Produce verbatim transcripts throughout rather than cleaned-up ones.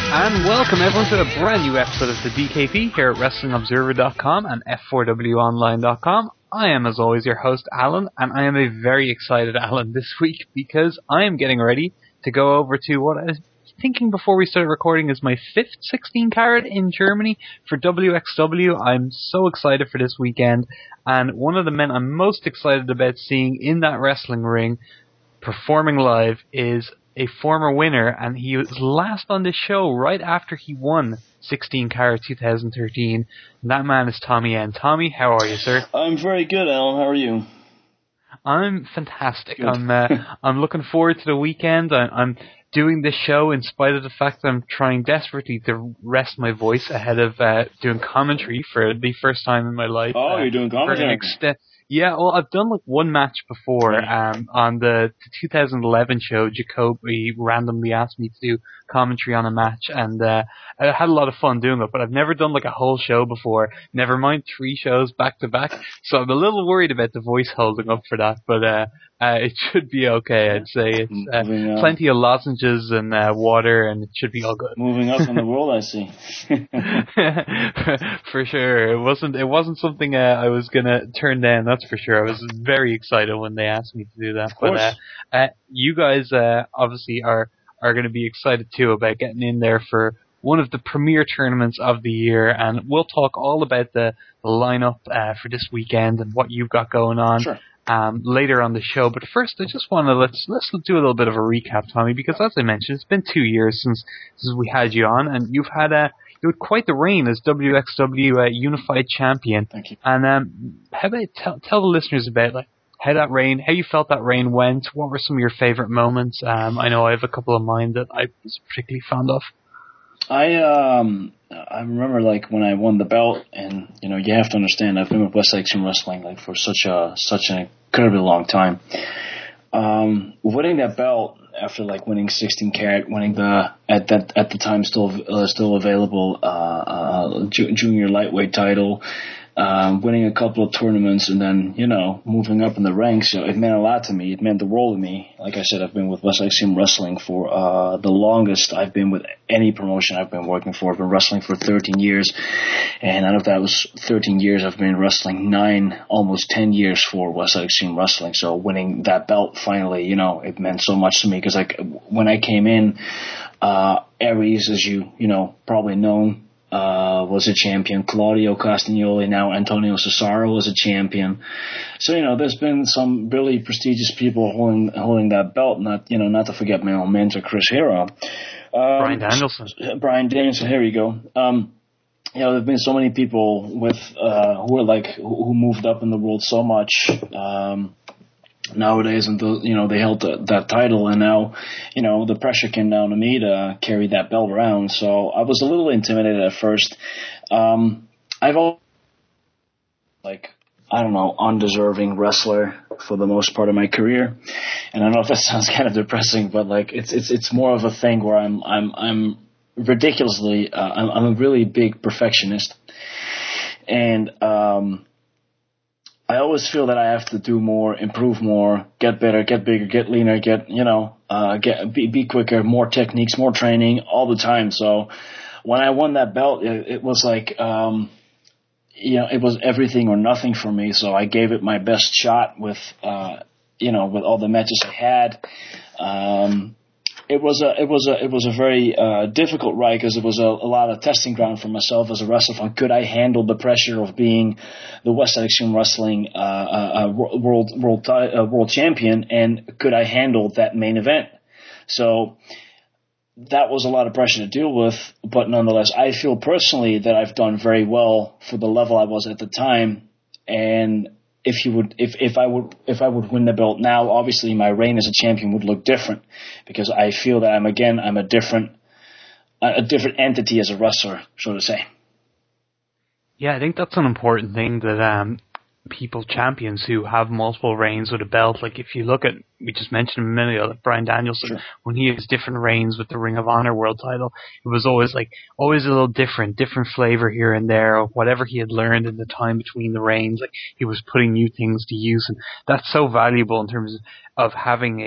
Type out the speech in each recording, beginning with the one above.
And welcome everyone to a brand new episode of the D K P here at Wrestling Observer dot com and F four W Online dot com. I am, as always, your host, Alan, and I am a very excited Alan this week because I am getting ready to go over to what I was thinking before we started recording is my fifth sixteen carat in Germany for W X W. I'm so excited for this weekend, and one of the men I'm most excited about seeing in that wrestling ring performing live is a former winner, and he was last on this show right after he won sixteen carat twenty thirteen. And that man is Tommy N. Tommy, how are you, sir? I'm very good, Alan. How are you? I'm fantastic. Good. I'm uh, I'm looking forward to the weekend. I, I'm doing this show in spite of the fact that I'm trying desperately to rest my voice ahead of uh, doing commentary for the first time in my life. Oh, uh, you're doing commentary? Ext- yeah, well, I've done like one match before. Um, on the, the twenty eleven show, Jacoby randomly asked me to do commentary on a match, and uh, I had a lot of fun doing it, but I've never done like a whole show before, never mind three shows back to back, so I'm a little worried about the voice holding up for that, but uh, uh, it should be okay, I'd say. It's uh, plenty of lozenges and uh, water, and it should be all good. Moving up in the world, I see. For sure. It wasn't It wasn't something uh, I was going to turn down, that's for sure. I was very excited when they asked me to do that. Of course. But uh, uh, you guys uh, obviously are, are going to be excited too about getting in there for one of the premier tournaments of the year, and we'll talk all about the, the lineup uh, for this weekend and what you've got going on. Sure. Um, later on the show, but first I just want to let's let's do a little bit of a recap, Tommy, because as I mentioned, it's been two years since since we had you on, and you've had a you had quite the reign as W X W uh, Unified Champion. Thank you. And um, how about tell tell the listeners about like how that reign, how you felt that reign went. What were some of your favorite moments? Um, I know I have a couple of mine that I was particularly fond of. I um I remember like when I won the belt, and you know you have to understand I've been with West Extreme Wrestling like for such a such an incredibly long time. Um, winning that belt after like winning sixteen carat, winning the at that at the time still uh, still available uh, uh, ju- junior lightweight title. Um, winning a couple of tournaments and then, you know, moving up in the ranks, so it meant a lot to me. It meant the world to me. Like I said, I've been with West Extreme Wrestling for uh, the longest I've been with any promotion I've been working for. I've been wrestling for thirteen years, and out of that was thirteen years, I've been wrestling nine, almost ten years for West Extreme Wrestling. So winning that belt finally, you know, it meant so much to me because like when I came in, uh, Aries, as you, you know, probably known, Uh, was a champion. Claudio Castagnoli, now Antonio Cesaro, was a champion. So, you know, there's been some really prestigious people holding holding that belt. Not, you know, not to forget my own mentor, Chris Hero. Um, Brian Danielson. Brian Danielson, here we go. Um, you know, there've been so many people with, uh, who are like, who, who moved up in the world so much, um, nowadays, and the, you know, they held the, that title, and now, you know, the pressure came down to me to carry that belt around. So I was a little intimidated at first. Um, I've always, like, I don't know, undeserving wrestler for the most part of my career, and I don't know if that sounds kind of depressing, but like, it's it's it's more of a thing where I'm I'm I'm ridiculously, uh, I'm, I'm a really big perfectionist, and um. I always feel that I have to do more, improve more, get better, get bigger, get leaner, get, you know, uh, get, be, be quicker, more techniques, more training all the time. So when I won that belt, it, it was like, um, you know, it was everything or nothing for me. So I gave it my best shot with, uh, you know, with all the matches I had. Um, It was a it was a it was a very uh, difficult ride because it was a, a lot of testing ground for myself as a wrestler. From could I handle the pressure of being the West Side Extreme Wrestling uh, uh, world world uh, world champion, and could I handle that main event? So that was a lot of pressure to deal with. But nonetheless, I feel personally that I've done very well for the level I was at the time. And if you would, if, if I would, if I would win the belt now, obviously my reign as a champion would look different because I feel that I'm again, I'm a different, a different entity as a wrestler, so to say. Yeah, I think that's an important thing that um, people, champions who have multiple reigns with a belt, like if you look at, we just mentioned a minute ago, like Brian Danielson, Sure. when he has different reigns with the Ring of Honor world title, it was always like, always a little different, different flavor here and there, or whatever he had learned in the time between the reigns, like he was putting new things to use, and that's so valuable in terms of having a,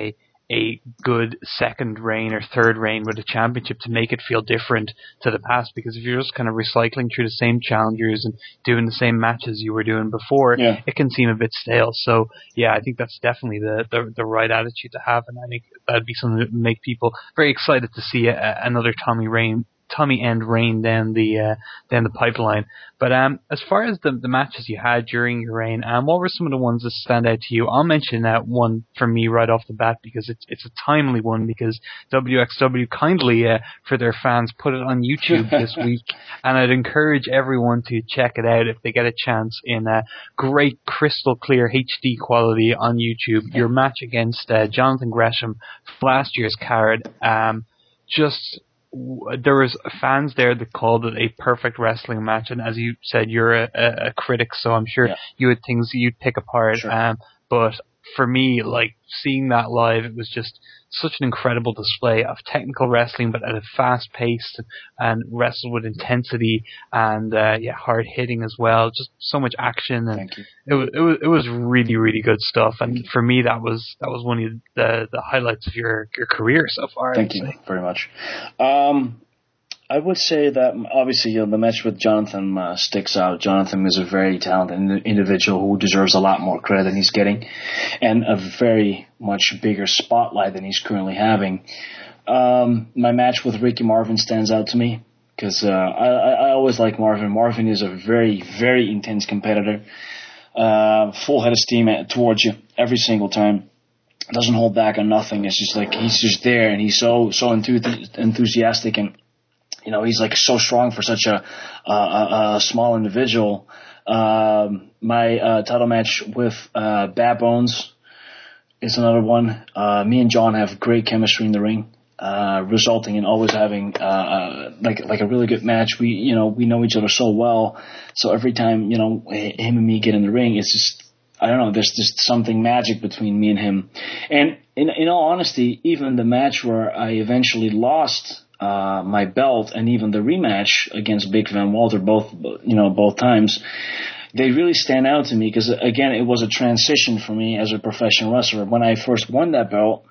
a good second reign or third reign with a championship to make it feel different to the past. Because if you're just kind of recycling through the same challengers and doing the same matches you were doing before, yeah. it can seem a bit stale. So yeah, I think that's definitely the, the, the right attitude to have, and I think that'd be something that would make people very excited to see a, another Tommy Rain Tommy End reign down the uh, down the pipeline. But um, as far as the the matches you had during your reign, um, what were some of the ones that stand out to you? I'll mention that one for me right off the bat because it's it's a timely one, because W X W kindly uh, for their fans put it on YouTube this week, and I'd encourage everyone to check it out if they get a chance in uh, great crystal clear H D quality on YouTube. Your match against uh, Jonathan Gresham, last year's card, um, just. There was fans there that called it a perfect wrestling match, and as you said, you're a, a, a critic, so I'm sure yeah. you had things you'd pick apart. Sure. Um, but for me, like seeing that live, it was just such an incredible display of technical wrestling, but at a fast pace and wrestled with intensity and uh, yeah, hard hitting as well. Just so much action, and Thank you. it was it was it was really really good stuff. And for me, that was that was one of the the highlights of your your career so far. Thank you say. very much. Um, I would say that obviously, you know, the match with Jonathan uh, sticks out. Jonathan is a very talented individual who deserves a lot more credit than he's getting, and a very much bigger spotlight than he's currently having. Um, my match with Ricky Marvin stands out to me because uh, I, I always like Marvin. Marvin is a very, very intense competitor, uh, full head of steam towards you every single time. Doesn't hold back on nothing. It's just like he's just there, and he's so so enth- enthusiastic and. You know, he's like so strong for such a, a, a small individual. Um, my uh, title match with uh, Bad Bones is another one. Uh, me and John have great chemistry in the ring, uh, resulting in always having uh, uh, like like a really good match. We you know we know each other so well, so every time you know him and me get in the ring, it's just I don't know. There's just something magic between me and him. And in in all honesty, even the match where I eventually lost. Uh, my belt and even the rematch against Big Van Walter, both you know both times, they really stand out to me because again it was a transition for me as a professional wrestler. When I first won that belt,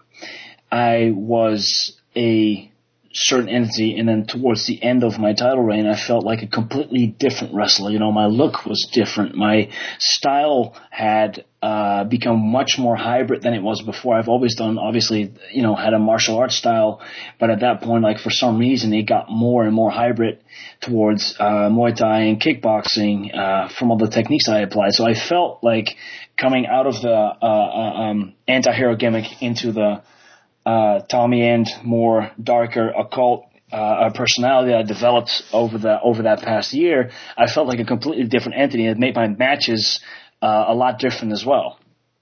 I was a certain entity, and then towards the end of my title reign, I felt like a completely different wrestler. You know, my look was different. My style had uh, become much more hybrid than it was before. I've always done, obviously, you know, had a martial arts style, but at that point, like for some reason, it got more and more hybrid towards uh, Muay Thai and kickboxing uh, from all the techniques I applied. So I felt like coming out of the uh, uh, um, anti-hero gimmick into the Uh, Tommy End, more darker occult uh, personality I developed over the over that past year, I felt like a completely different entity. It made my matches uh, a lot different as well.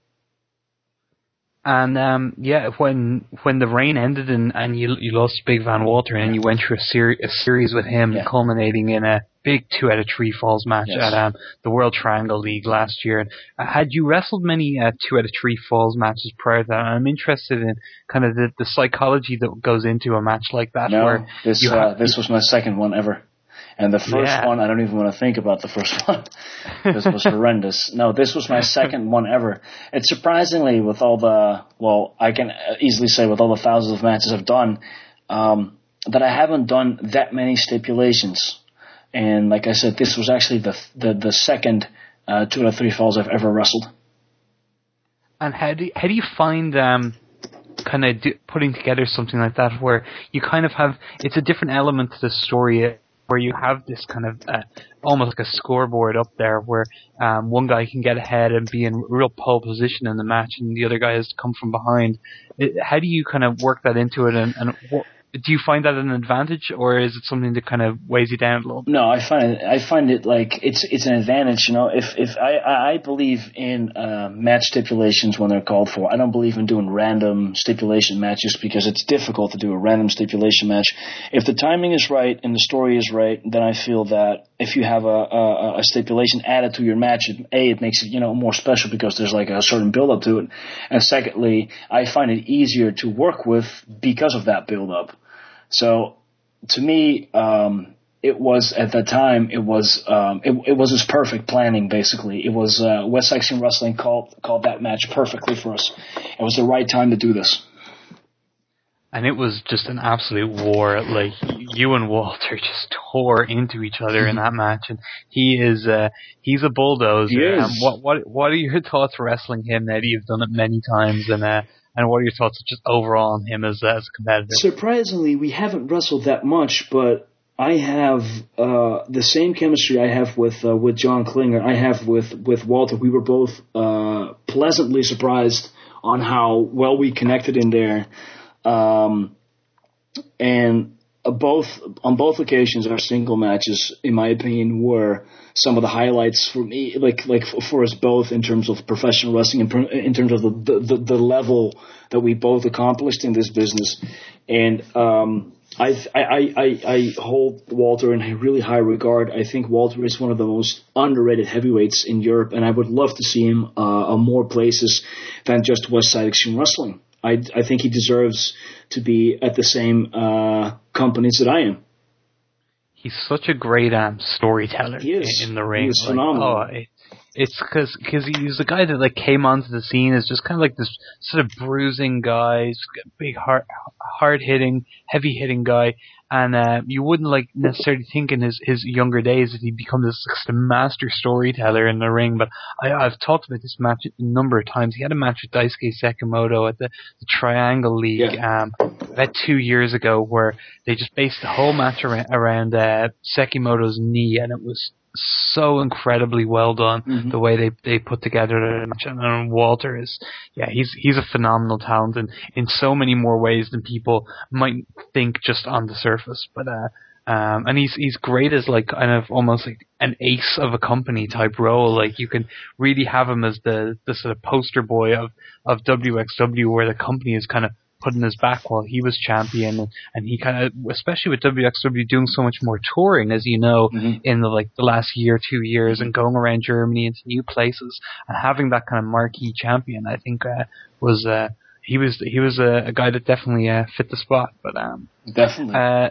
And um, yeah, when when the reign ended and, and you you lost Big Van Walter and you went through a, seri- a series with him, yeah. culminating in a big two out of three falls match yes. at um, the World Triangle League last year. Uh, had you wrestled many uh, two out of three falls matches prior to that? I'm interested in kind of the, the psychology that goes into a match like that. No, where this you uh, ha- this was my second one ever. And the first yeah. one, I don't even want to think about the first one. This was horrendous. No, this was my second one ever. It's surprisingly, with all the, well, I can easily say with all the thousands of matches I've done, um, that I haven't done that many stipulations. And like I said, this was actually the the, the second uh, two out of three falls I've ever wrestled. And how do you, how do you find um, kind of do, putting together something like that where you kind of have, it's a different element to the story, where you have this kind of uh, almost like a scoreboard up there where um, one guy can get ahead and be in real pole position in the match and the other guy has to come from behind. It, how do you kind of work that into it, and, and what, do you find that an advantage, or is it something that kind of weighs you down a little bit? No, I find it. I find it like it's it's an advantage. You know, if if I I believe in uh, match stipulations when they're called for. I don't believe in doing random stipulation matches because it's difficult to do a random stipulation match. If the timing is right and the story is right, then I feel that if you have a a, a stipulation added to your match, it, a it makes it you know more special because there's like a certain build up to it, and secondly, I find it easier to work with because of that build up. So, to me, um, it was at that time. It was um, it, it was just perfect planning. Basically, it was uh, West Saxon Wrestling called called that match perfectly for us. It was the right time to do this. and it was just an absolute war. Like, you and Walter just tore into each other in that match, and he is uh, he's a bulldozer. He is. Um, what what what are your thoughts wrestling him now that you've done it many times, and uh, and what are your thoughts just overall on him as, as a competitor? Surprisingly, we haven't wrestled that much, but I have uh, the same chemistry I have with uh, with John Klinger. I have with, with Walter. We were both uh, pleasantly surprised on how well we connected in there. Um, and uh, both on both occasions, our single matches, in my opinion, were some of the highlights for me, like like for us both in terms of professional wrestling, in, in terms of the, the the level that we both accomplished in this business. And um, I, I I I hold Walter in really high regard. I think Walter is one of the most underrated heavyweights in Europe, and I would love to see him uh, on more places than just Westside Extreme Wrestling. I, I think he deserves to be at the same uh, companies that I am. He's such a great um, storyteller he is. in, in the ring. He is like, phenomenal. Oh, it, it's because cause he's the guy that like came onto the scene as just kind of like this sort of bruising guy, big hard hard hitting, heavy hitting guy, and uh, you wouldn't like necessarily think in his, his younger days that he'd become this like, master storyteller in the ring. But I, I've talked about this match a number of times. He had a match with Daisuke Sekimoto at the, the Triangle League yeah. um, about two years ago, where they just based the whole match around, around uh, Sekimoto's knee, and it was so incredibly well done, mm-hmm. the way they they put together the match. And um, Walter is, yeah, he's he's a phenomenal talent, and in so many more ways than people might think just on the surface. But uh, um, and he's he's great as like kind of almost like an ace of a company type role. Like you can really have him as the the sort of poster boy of of W X W, where the company is kind of putting his back while he was champion, and, and he kind of, especially with W X W doing so much more touring, as you know, mm-hmm. in the like the last year, two years, mm-hmm. and going around Germany into new places, and having that kind of marquee champion, I think uh, was uh, he was he was a, a guy that definitely uh, fit the spot. But um, definitely. Uh,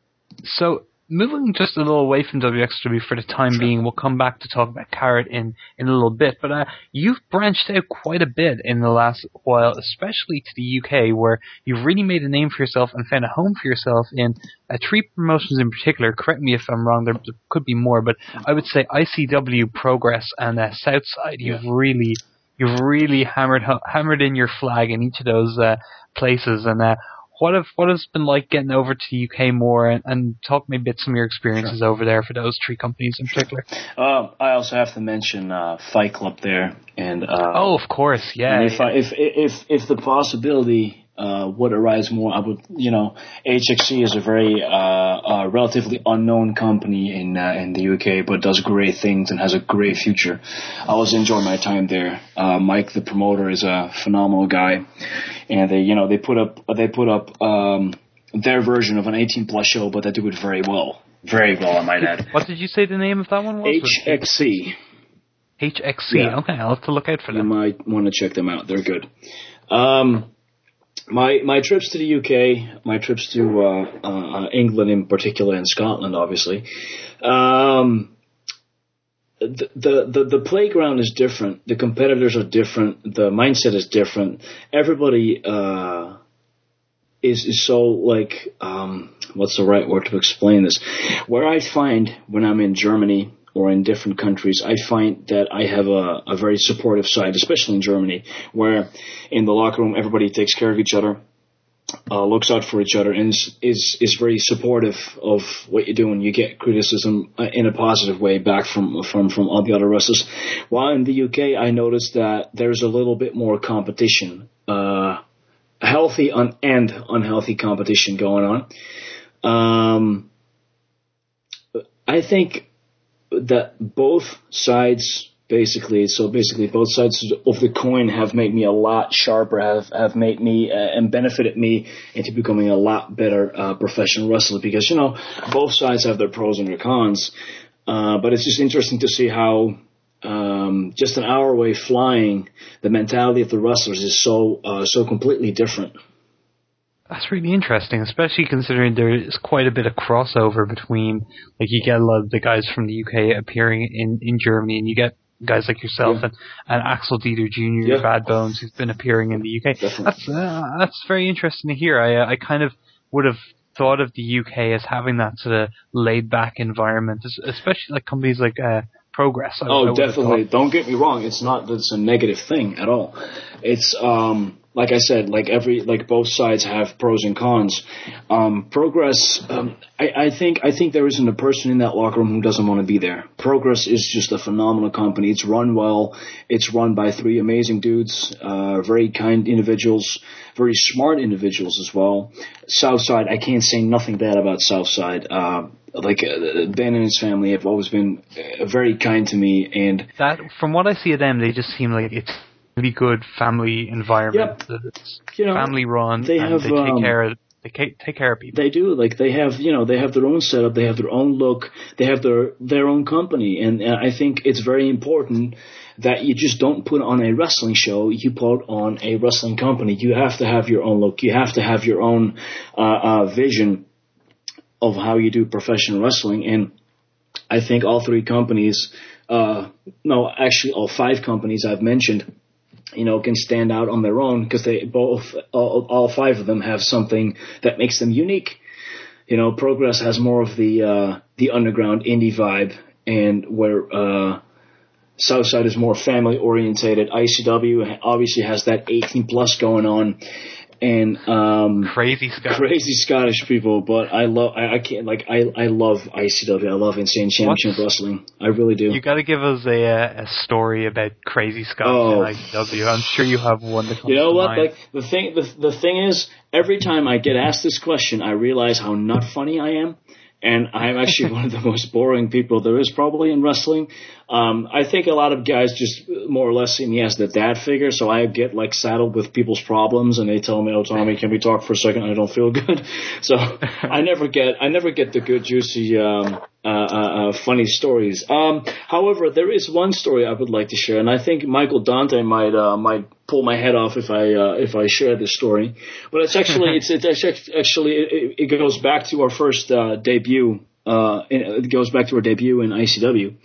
so. Moving just a little away from W X W for the time sure. being, we'll come back to talk about Carrot in, in a little bit, but uh, you've branched out quite a bit in the last while, especially to the U K, where you've really made a name for yourself and found a home for yourself in uh, three promotions in particular. Correct me if I'm wrong, there, there could be more, but I would say I C W, Progress, and uh, Southside. You've yeah. really you've really hammered hammered in your flag in each of those uh, places, and uh, What have what has been like getting over to the U K more, and, and talk maybe about some of your experiences sure. over there for those three companies in particular? Uh, I also have to mention uh, Fight Club there, and uh, oh, of course, yeah. And if yeah. I, if if if the possibility uh, would arise more, I would, you know, H X C is a very uh, uh, relatively unknown company in uh, in the U K, but does great things and has a great future. I was enjoying my time there. Uh, Mike, the promoter, is a phenomenal guy. And they, you know, they put up, they put up um, their version of an eighteen plus show, but they do it very well, very well, I might add. What did you say the name of that one was? H X C. H X C. Yeah. Okay, I'll have to look out for them. You might want to check them out. They're good. Um, my my trips to the U K, my trips to uh, uh, England in particular, and Scotland, obviously. Um, The, the, the, the playground is different. The competitors are different. The mindset is different. Everybody uh, is is so like um, what's the right word to explain this? Where I find when I'm in Germany or in different countries, I find that I have a, a very supportive side, especially in Germany, where in the locker room everybody takes care of each other. Uh, looks out for each other, and is, is is very supportive of what you do, and you get criticism in a positive way back from from from all the other wrestlers. While in the U K, I noticed that there's a little bit more competition, uh, healthy un- and unhealthy competition going on. Um, I think that both sides. Basically, so basically both sides of the coin have made me a lot sharper, have, have made me uh, and benefited me into becoming a lot better uh, professional wrestler, because, you know, both sides have their pros and their cons. Uh, but it's just interesting to see how um, just an hour away flying, the mentality of the wrestlers is so uh, so completely different. That's really interesting, especially considering there is quite a bit of crossover between, like, you get a lot of the guys from the U K appearing in, in Germany, and you get guys like yourself yeah. and, and Axel Dieter Junior, yeah. Bad Bones, who's been appearing in the U K. Definitely. That's uh, that's very interesting to hear. I uh, I kind of would have thought of the U K as having that sort of laid back environment, especially like companies like uh, Progress. I, oh, I definitely. Don't get me wrong. It's not that it's a negative thing at all. It's um. Like I said, like every, like both sides have pros and cons. Um, Progress, um, I, I think, I think there isn't a person in that locker room who doesn't want to be there. Progress is just a phenomenal company. It's run well. It's run by three amazing dudes, uh, very kind individuals, very smart individuals as well. Southside, I can't say nothing bad about Southside. Uh, like uh, Ben and his family have always been uh, very kind to me, and that from what I see of them, they just seem like it's really good family environment. Yep. That it's you know, family run. They and have they take um, care of they take care of people. They do. Like they have, you know, they have their own setup. They have their own look. They have their their own company, and, and I think it's very important that you just don't put on a wrestling show. You put on a wrestling company. You have to have your own look. You have to have your own uh, uh, vision of how you do professional wrestling. And I think all three companies, uh, no, actually all five companies I've mentioned, you know, can stand out on their own because they both, all, all five of them have something that makes them unique. You know, Progress has more of the uh, the underground indie vibe, and where uh, Southside is more family orientated. I C W obviously has that eighteen plus going on, and um, crazy Scottish. crazy Scottish people. But I love, I, I can't like, I I love I C W. I love Insane Championship What's, Wrestling. I really do. You got to give us a a story about crazy Scottish oh. and I C W. I'm sure you have one that comes You know to what? mind. Like the thing, the the thing is, every time I get asked this question, I realize how not funny I am. And I'm actually one of the most boring people there is probably in wrestling. Um, I think a lot of guys just more or less see me as the dad figure, so I get like saddled with people's problems, and they tell me, "Oh, Tommy, can we talk for a second? I don't feel good." So I never get, I never get the good, juicy, um, uh, uh, uh, funny stories. Um, however, there is one story I would like to share, and I think Michael Dante might, uh, might pull my head off if I, uh, if I share this story. But it's actually, it's, it's actually, it, it goes back to our first uh, debut. Uh, it goes back to our debut in I C W.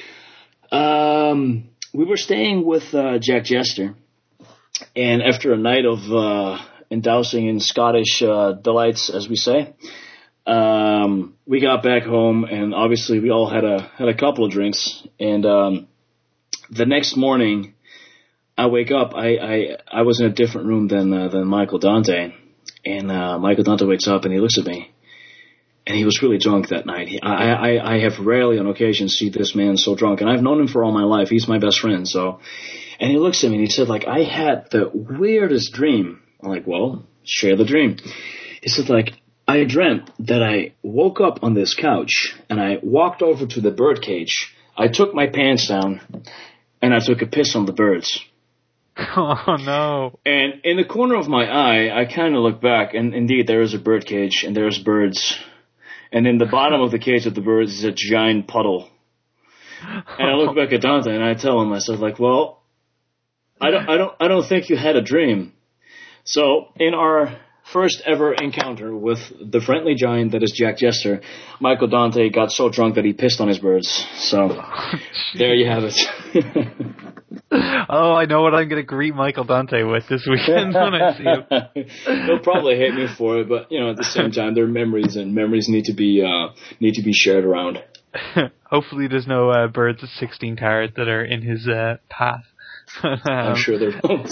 Um, we were staying with uh, Jack Jester, and after a night of uh, endousing in Scottish uh, delights, as we say, um, we got back home, and obviously we all had a had a couple of drinks. And um, the next morning, I wake up. I, I, I was in a different room than uh, than Michael Dante, and uh, Michael Dante wakes up and he looks at me. And he was really drunk that night. He, I, I, I have rarely on occasion seen this man so drunk. And I've known him for all my life. He's my best friend. So, and he looks at me and he said, like, I had the weirdest dream. I'm like, well, share the dream. He said, like, I dreamt that I woke up on this couch and I walked over to the bird cage. I took my pants down and I took a piss on the birds. Oh, no. And in the corner of my eye, I kind of look back, and indeed, there is a bird cage and there's birds. And in the bottom of the cage of the birds is a giant puddle. And I look back at Dante and I tell him, I said, like, well, I don't, I don't, I don't think you had a dream. So in our first ever encounter with the friendly giant that is Jack Jester, Michael Dante got so drunk that he pissed on his birds. So there you have it. Oh, I know what I'm going to greet Michael Dante with this weekend when I see him. He'll probably hate me for it, but you know, at the same time, they're memories, and memories need to be uh, need to be shared around. Hopefully, there's no uh, birds at sixteen carat that are in his uh, path. um, I'm sure there won't.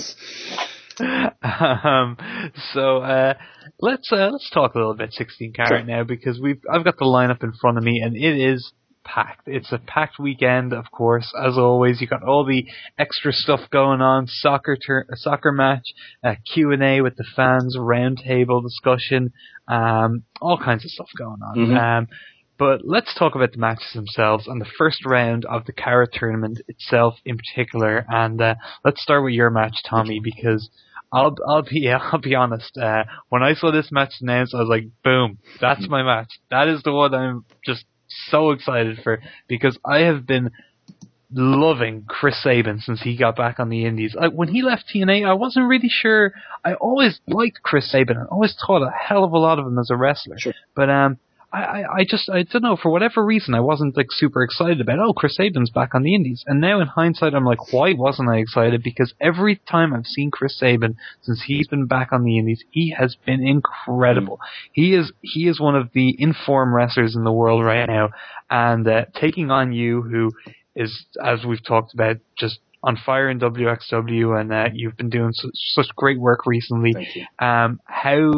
um, so uh, let's uh, let's talk a little bit sixteen carat sure. now, because we've I've got the lineup in front of me, and it is packed. It's a packed weekend, of course. As always, you got all the extra stuff going on: soccer, tur- a soccer match, a Q and A with the fans, roundtable discussion, um, all kinds of stuff going on. Mm-hmm. Um, but let's talk about the matches themselves and the first round of the Carat tournament itself, in particular. And uh, let's start with your match, Tommy, because I'll I'll be I'll be honest. Uh, when I saw this match announced, I was like, boom, that's my match. That is the one I'm just so excited for, because I have been loving Chris Sabin since he got back on the Indies. Like, when he left T N A, I wasn't really sure. I always liked Chris Sabin. I always thought a hell of a lot of him as a wrestler. Sure. But um, I, I just, I don't know, for whatever reason, I wasn't like super excited about, oh, Chris Sabin's back on the Indies. And now in hindsight, I'm like, why wasn't I excited? Because every time I've seen Chris Sabin since he's been back on the Indies, he has been incredible. Mm. He is, he is one of the in-form wrestlers in the world right now. And uh, taking on you, who is, as we've talked about, just on fire in W X W, and uh, you've been doing such, such great work recently. Thank you. Um, how...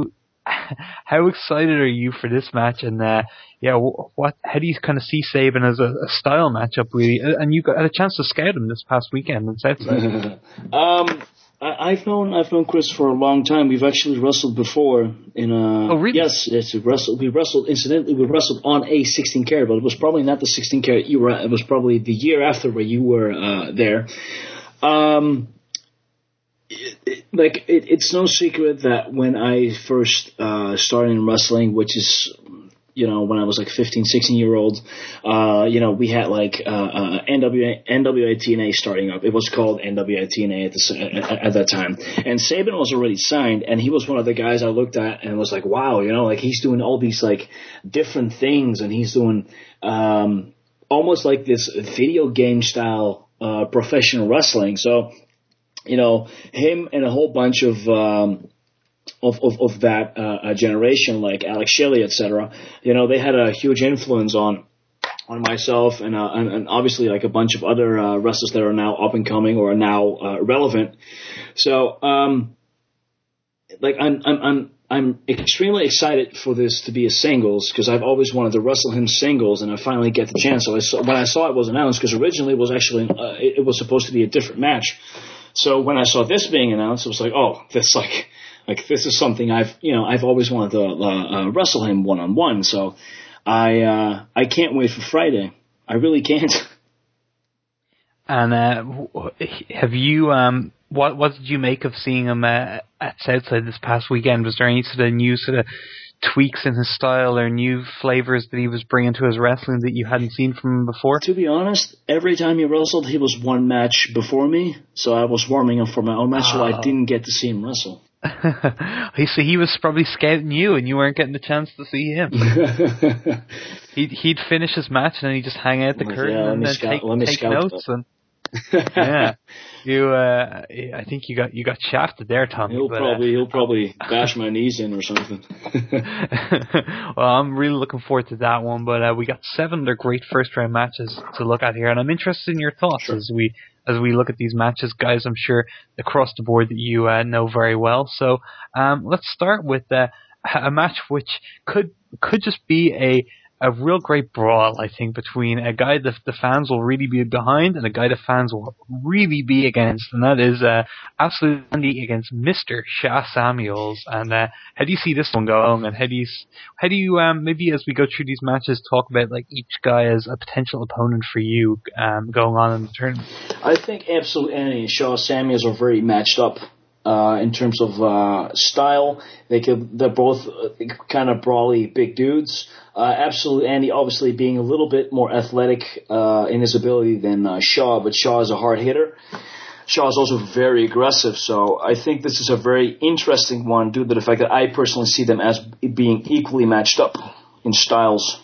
How excited are you for this match? And uh, yeah, what? How do you kind of see Sabin as a, a style matchup, really? And you got had a chance to scout him this past weekend in Southside. um, I, I've known I've known Chris for a long time. We've actually wrestled before in a. Oh really? Yes, yes. We wrestled. We wrestled. Incidentally, we wrestled on a sixteen karat, but it was probably not the sixteen karat you were at. It was probably the year after where you were uh, there. Um. It, it, like it, it's no secret that when I first uh, started in wrestling, which is, you know, when I was like fifteen, sixteen year old, uh, you know, we had like uh, uh, N W A, N W A T N A starting up. It was called N W A T N A at, the, at, at that time. And Sabin was already signed, and he was one of the guys I looked at and was like, wow, you know, like he's doing all these like different things, and he's doing um, almost like this video game style uh, professional wrestling. So, you know, him and a whole bunch of um, of, of of that uh, generation, like Alex Shelley, et cetera. You know, they had a huge influence on on myself and uh, and, and obviously like a bunch of other uh, wrestlers that are now up and coming or are now uh, relevant. So, um, like I'm I'm I'm I'm extremely excited for this to be a singles because I've always wanted to wrestle him singles, and I finally get the chance. So I saw, when I saw it was announced, because originally it was actually uh, it, it was supposed to be a different match. So when I saw this being announced, it was like, oh, this like, like this is something I've, you know, I've always wanted to uh, uh, wrestle him one on one. So I, uh, I can't wait for Friday. I really can't. And uh, have you, um, what what did you make of seeing him uh, at Southside this past weekend? Was there any sort of new sort of tweaks in his style or new flavors that he was bringing to his wrestling that you hadn't seen from him before? To be honest, every time he wrestled, he was one match before me, so I was warming up for my own match, oh. so I didn't get to see him wrestle. So he was probably scouting you, and you weren't getting the chance to see him. he'd, he'd finish his match, and then he'd just hang out the curtain yeah, and then scout, take, take notes. And yeah, you. Uh, I think you got you got shafted there, Tommy. He'll but, probably uh, he'll probably bash my knees in or something. Well, I'm really looking forward to that one. But uh, we got seven other great first round matches to look at here, and I'm interested in your thoughts sure. as we as we look at these matches, guys. I'm sure across the board that you uh, know very well. So um, let's start with uh, a match which could could just be a. A real great brawl, I think, between a guy that the fans will really be behind and a guy the fans will really be against, and that is uh, Absolute Andy against Mister Sha Samuels. And uh, how do you see this one going? And how do you, how do you um, maybe as we go through these matches, talk about like each guy as a potential opponent for you um, going on in the tournament? I think Absolute Andy and Sha Samuels are very matched up. Uh, in terms of uh, style, they could, they're both uh, kind of brawly big dudes. Uh, Absolute Andy obviously being a little bit more athletic uh, in his ability than uh, Sha, but Sha is a hard hitter. Sha is also very aggressive, so I think this is a very interesting one due to the fact that I personally see them as being equally matched up in styles.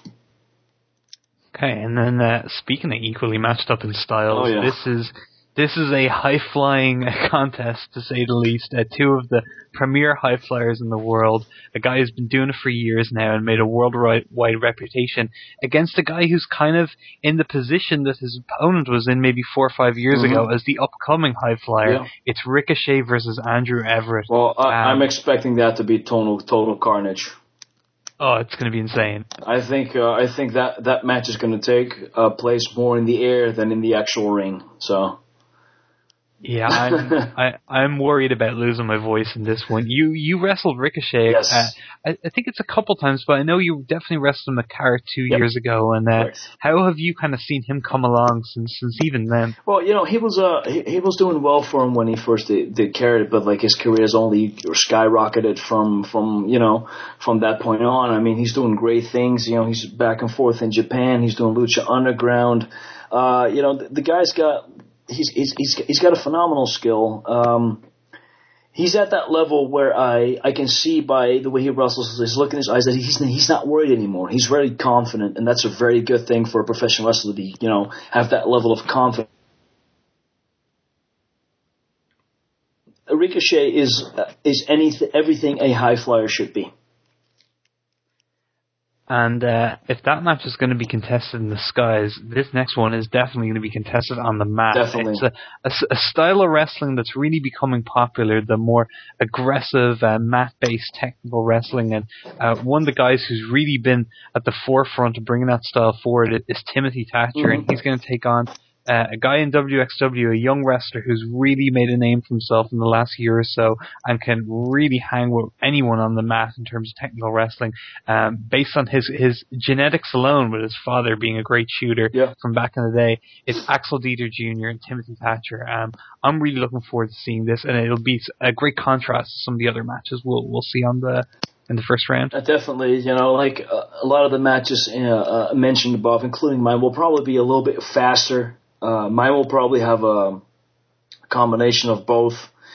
Okay, and then uh, speaking of equally matched up in styles, oh, yeah. this is... This is a high-flying contest, to say the least. Uh, two of the premier high flyers in the world. A guy who's been doing it for years now and made a worldwide reputation against a guy who's kind of in the position that his opponent was in maybe four or five years mm-hmm. ago as the upcoming high flyer. Yeah. It's Ricochet versus Andrew Everett. Well, I, um, I'm expecting that to be total, total carnage. Oh, it's going to be insane. I think uh, I think that, that match is going to take uh, place more in the air than in the actual ring. So. Yeah, I'm I, I'm worried about losing my voice in this one. You you wrestled Ricochet. Yes. Uh, I, I think it's a couple times, but I know you definitely wrestled him at Carrot two yep. years ago. And uh, how have you kind of seen him come along since since even then? Well, you know, he was uh he, he was doing well for him when he first did, did Carrot, but like his career has only skyrocketed from from you know from that point on. I mean, he's doing great things. You know, he's back and forth in Japan. He's doing Lucha Underground. Uh, you know, the, the guy's got. He's, he's he's he's got a phenomenal skill. Um, he's at that level where I, I can see by the way he wrestles, his look in his eyes, that he's he's not worried anymore. He's very confident, and that's a very good thing for a professional wrestler to be, you know, have that level of confidence. Ricochet is is anything, everything a high flyer should be. And uh, if that match is going to be contested in the skies, this next one is definitely going to be contested on the mat. Definitely. It's a, a, a style of wrestling that's really becoming popular, the more aggressive, uh, mat-based technical wrestling. And uh, one of the guys who's really been at the forefront of bringing that style forward is Timothy Thatcher, mm-hmm. and he's going to take on Uh, a guy in W X W, a young wrestler who's really made a name for himself in the last year or so and can really hang with anyone on the mat in terms of technical wrestling, um, based on his, his genetics alone, with his father being a great shooter yeah. from back in the day. It's Axel Dieter Junior and Timothy Thatcher. Um, I'm really looking forward to seeing this, and it'll be a great contrast to some of the other matches we'll, we'll see on the in the first round. Uh, definitely, you know, like uh, a lot of the matches uh, uh, mentioned above, including mine, will probably be a little bit faster. Uh, mine will probably have a combination of both,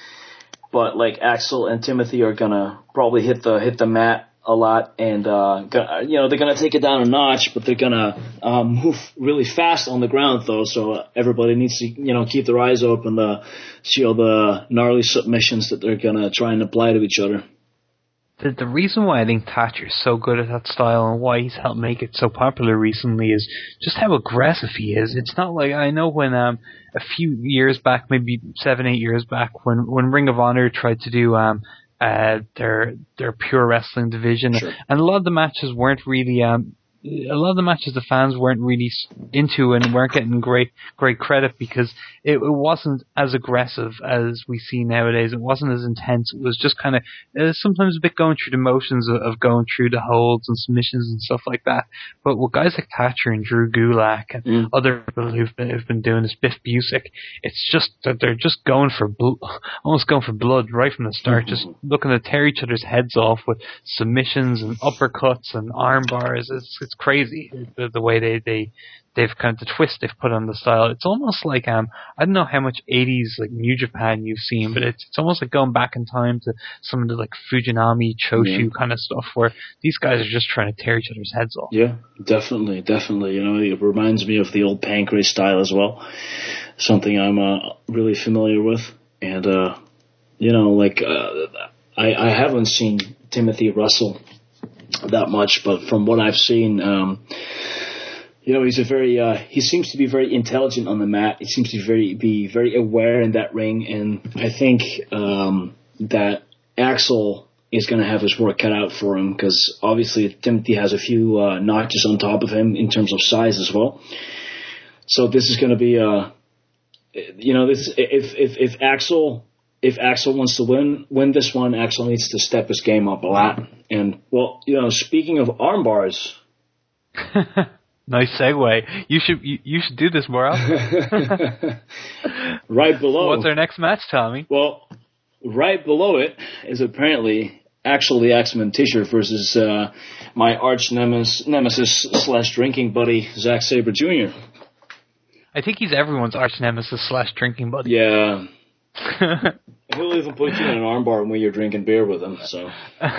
but like Axel and Timothy are gonna probably hit the hit the mat a lot, and uh, gonna, you know, they're gonna take it down a notch, but they're gonna um, move really fast on the ground though. So everybody needs to, you know, keep their eyes open to see all the gnarly submissions that they're gonna try and apply to each other. The, the reason why I think Thatcher's so good at that style and why he's helped make it so popular recently is just how aggressive he is. It's not like, I know when um, a few years back, maybe seven, eight years back, when, when Ring of Honor tried to do um, uh, their their pure wrestling division, sure. and a lot of the matches weren't really... Um, a lot of the matches the fans weren't really into and weren't getting great great credit because it, it wasn't as aggressive as we see nowadays. It wasn't as intense. It was just kind of uh, sometimes a bit going through the motions of, of going through the holds and submissions and stuff like that. But with guys like Thatcher and Drew Gulak and mm. other people who've been, who've been doing this, Biff Busick, it's just that they're just going for bl- almost going for blood right from the start, mm-hmm. just looking to tear each other's heads off with submissions and uppercuts and arm bars. It's it's crazy the, the way they, they they've kind of the twist they've put on the style. It's almost like um I don't know how much eighties like New Japan you've seen, but it's it's almost like going back in time to some of the like Fujinami, Choshu yeah. kind of stuff where these guys are just trying to tear each other's heads off. Yeah, definitely, definitely. You know, it reminds me of the old Pancrase style as well. Something I'm uh, really familiar with, and uh, you know, like uh, I I haven't seen Timothy wrestle that much, but from what I've seen, um, you know, he's a very, uh, he seems to be very intelligent on the mat. He seems to be very, be very aware in that ring, and I think um, that Axel is going to have his work cut out for him because obviously Timothy has a few uh, notches on top of him in terms of size as well. So this is going to be, uh, you know, this if if if Axel. If Axel wants to win win this one, Axel needs to step his game up a lot. And, well, you know, speaking of arm bars. Nice segue. You should you, you should do this more often. Right below. What's our next match, Tommy? Well, right below it is apparently Axel the Axeman t-shirt versus uh, my arch nemesis, nemesis slash drinking buddy, Zack Sabre Junior I think he's everyone's arch nemesis slash drinking buddy. Yeah. He'll even put you in an armbar when you're drinking beer with him. So,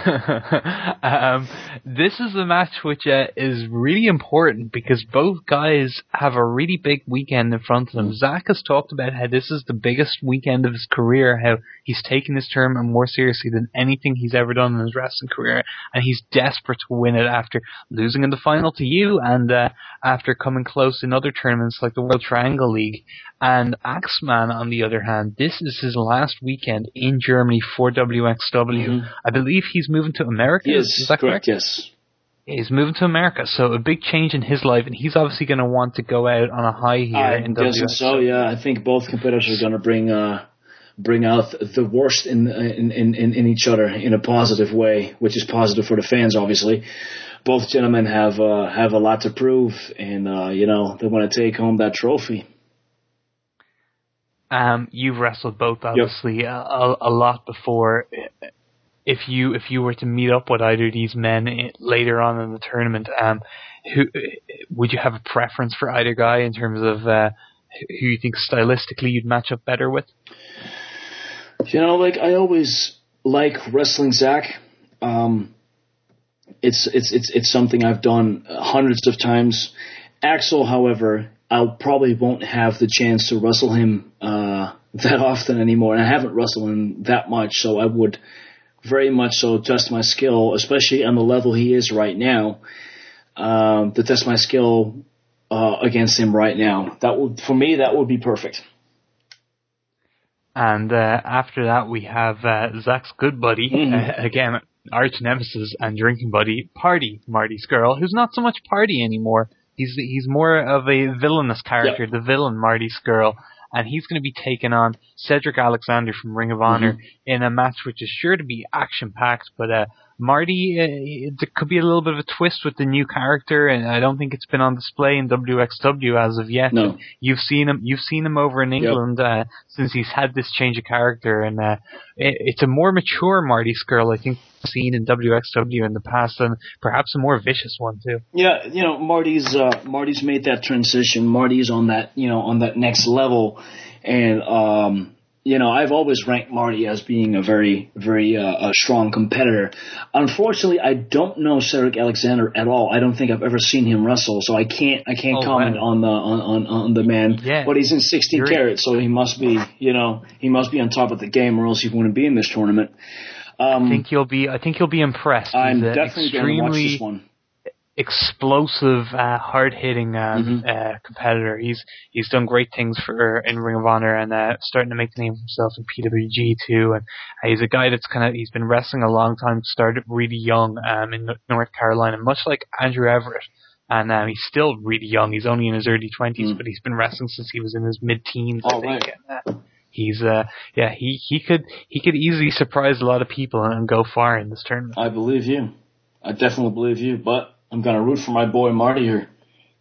um, this is a match which uh, is really important because both guys have a really big weekend in front of them. Mm. Zack has talked about how this is the biggest weekend of his career, how he's taken this tournament more seriously than anything he's ever done in his wrestling career, and he's desperate to win it after losing in the final to you and uh, after coming close in other tournaments like the World Triangle League. And Axeman, on the other hand, this is his last weekend in Germany for W X W. Mm-hmm. I believe he's moving to America. Yes, is that correct? correct? Yes. He's moving to America, so a big change in his life, and he's obviously going to want to go out on a high here I in W X W. So, yeah. I think both competitors are going to bring uh, bring out the worst in, in in in each other in a positive way, which is positive for the fans, obviously. Both gentlemen have uh, have a lot to prove, and uh, you know, they want to take home that trophy. Um, you've wrestled both, obviously, yep. a, a lot before. If you if you were to meet up with either of these men later on in the tournament, um, who would you have a preference for either guy in terms of uh, who you think stylistically you'd match up better with? You know, like I always like wrestling Zach. Um, it's it's it's it's something I've done hundreds of times. Axel, however, I probably won't have the chance to wrestle him uh, that often anymore, and I haven't wrestled him that much, so I would very much so test my skill, especially on the level he is right now, um, to test my skill uh, against him right now. That would, for me, that would be perfect. And uh, after that, we have uh, Zach's good buddy, mm-hmm. uh, again, arch nemesis and drinking buddy, Party, Marty Scurll, who's not so much Party anymore. He's he's more of a villainous character, yep. the villain Marty Scurll, and he's going to be taking on Cedric Alexander from Ring of Honor mm-hmm. in a match which is sure to be action-packed, but uh, Marty, uh, there could be a little bit of a twist with the new character, and I don't think it's been on display in W X W as of yet. No. You've seen him, you've seen him over in England yep. uh, since he's had this change of character, and uh, it, it's a more mature Marty Scurll, I think, seen in W X W in the past, and perhaps a more vicious one too. Yeah, you know, Marty's uh, Marty's made that transition. Marty's on that, you know, on that next level, and um, you know, I've always ranked Marty as being a very, very uh, a strong competitor. Unfortunately, I don't know Cedric Alexander at all. I don't think I've ever seen him wrestle, so I can't I can't oh, comment wow. on the on, on, on the man. Yeah. But he's in sixteen You're karat, so he must be, you know, he must be on top of the game, or else he wouldn't be in this tournament. Um, I think you'll be. I think you'll be impressed. I'm He's definitely going to watch this one. Explosive, uh, hard-hitting um, mm-hmm. uh, competitor. He's he's done great things for in Ring of Honor and uh, starting to make the name for himself in P W G too. And uh, he's a guy that's kind of he's been wrestling a long time. Started really young um, in North Carolina, much like Andrew Everett. And um, he's still really young. He's only in his early twenties, mm. but he's been wrestling since he was in his mid-teens. Oh, I think. Right. And, uh, He's uh yeah he, he could he could easily surprise a lot of people and go far in this tournament. I believe you. I definitely believe you, but I'm gonna root for my boy Marty here.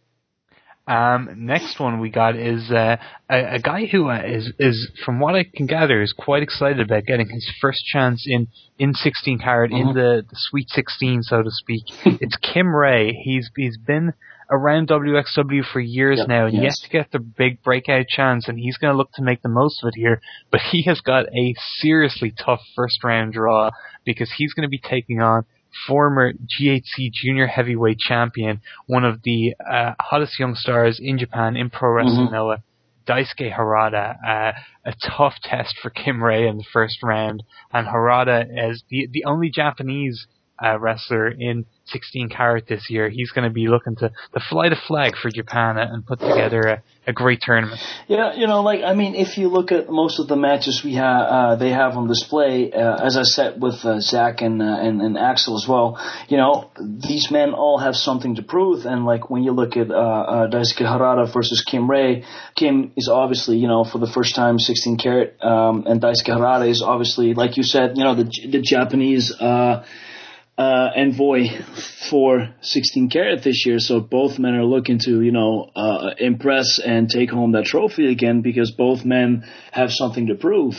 Um, next one we got is uh, a, a guy who uh, is is from what I can gather is quite excited about getting his first chance in in sixteen karat uh-huh. in the, the Sweet sixteen, so to speak. It's Kim Ray. He's he's been around W X W for years yep, now, and yes. yet to get the big breakout chance, and he's going to look to make the most of it here. But he has got a seriously tough first round draw because he's going to be taking on former G H C Junior Heavyweight Champion, one of the uh, hottest young stars in Japan in pro wrestling, mm-hmm. Noah, Daisuke Harada. Uh, a tough test for Kim Ray in the first round, and Harada is the the only Japanese uh, wrestler in sixteen karat this year. He's going to be looking to, to fly the flag for Japan and put together a, a great tournament. Yeah, you know, like, I mean, if you look at most of the matches we have, uh, they have on display, uh, as I said with uh, Zach and, uh, and and Axel as well, you know, these men all have something to prove. And like when you look at uh, uh, Daisuke Harada versus Kim Ray, Kim is obviously, you know, for the first time sixteen karat, um, and Daisuke Harada is obviously, like you said, you know, the the Japanese uh Uh, envoy for sixteen karat this year, so both men are looking to, you know, uh, impress and take home that trophy again because both men have something to prove.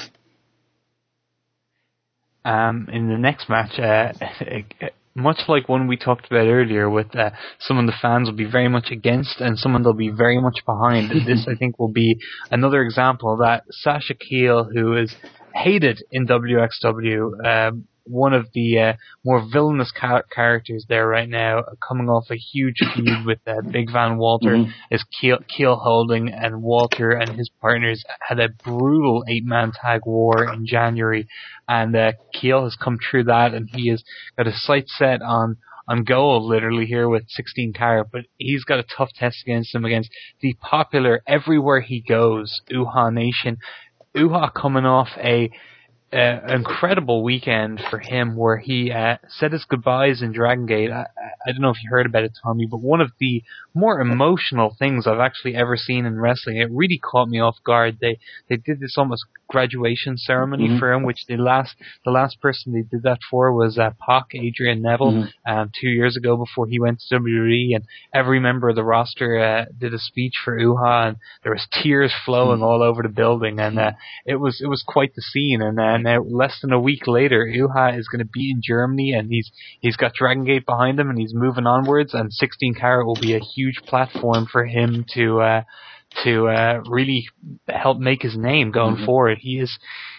Um, in the next match, uh, much like one we talked about earlier, with uh, someone the fans will be very much against and someone they'll be very much behind. This, I think, will be another example of that. Sasha Keel, who is hated in W X W, um, one of the uh, more villainous ca- characters there right now, coming off a huge feud with uh, Big Van Walter, mm-hmm. is Keel, Keel Holding, and Walter and his partners had a brutal eight-man tag war in January, and uh, Keel has come through that, and he has got his sights set on on goal, literally, here with sixteen karat, but he's got a tough test against him, against the popular, everywhere he goes, Uhaa Nation. Uhaa coming off a Uh, incredible weekend for him where he uh, said his goodbyes in Dragon Gate. I, I don't know if you heard about it, Tommy, but one of the more emotional things I've actually ever seen in wrestling. It really caught me off guard. They they did this almost graduation ceremony mm-hmm. for him, which the last the last person they did that for was uh, Pac, Adrian Neville, mm-hmm. um, two years ago before he went to W W E, and every member of the roster uh, did a speech for Uhaa, and there was tears flowing mm-hmm. all over the building, and uh, it was it was quite the scene. And uh, now, less than a week later, Uhaa is going to be in Germany, and he's he's got Dragon Gate behind him, and he's moving onwards, and sixteen karat will be a huge platform for him to uh, to uh, really help make his name going mm-hmm. forward. He is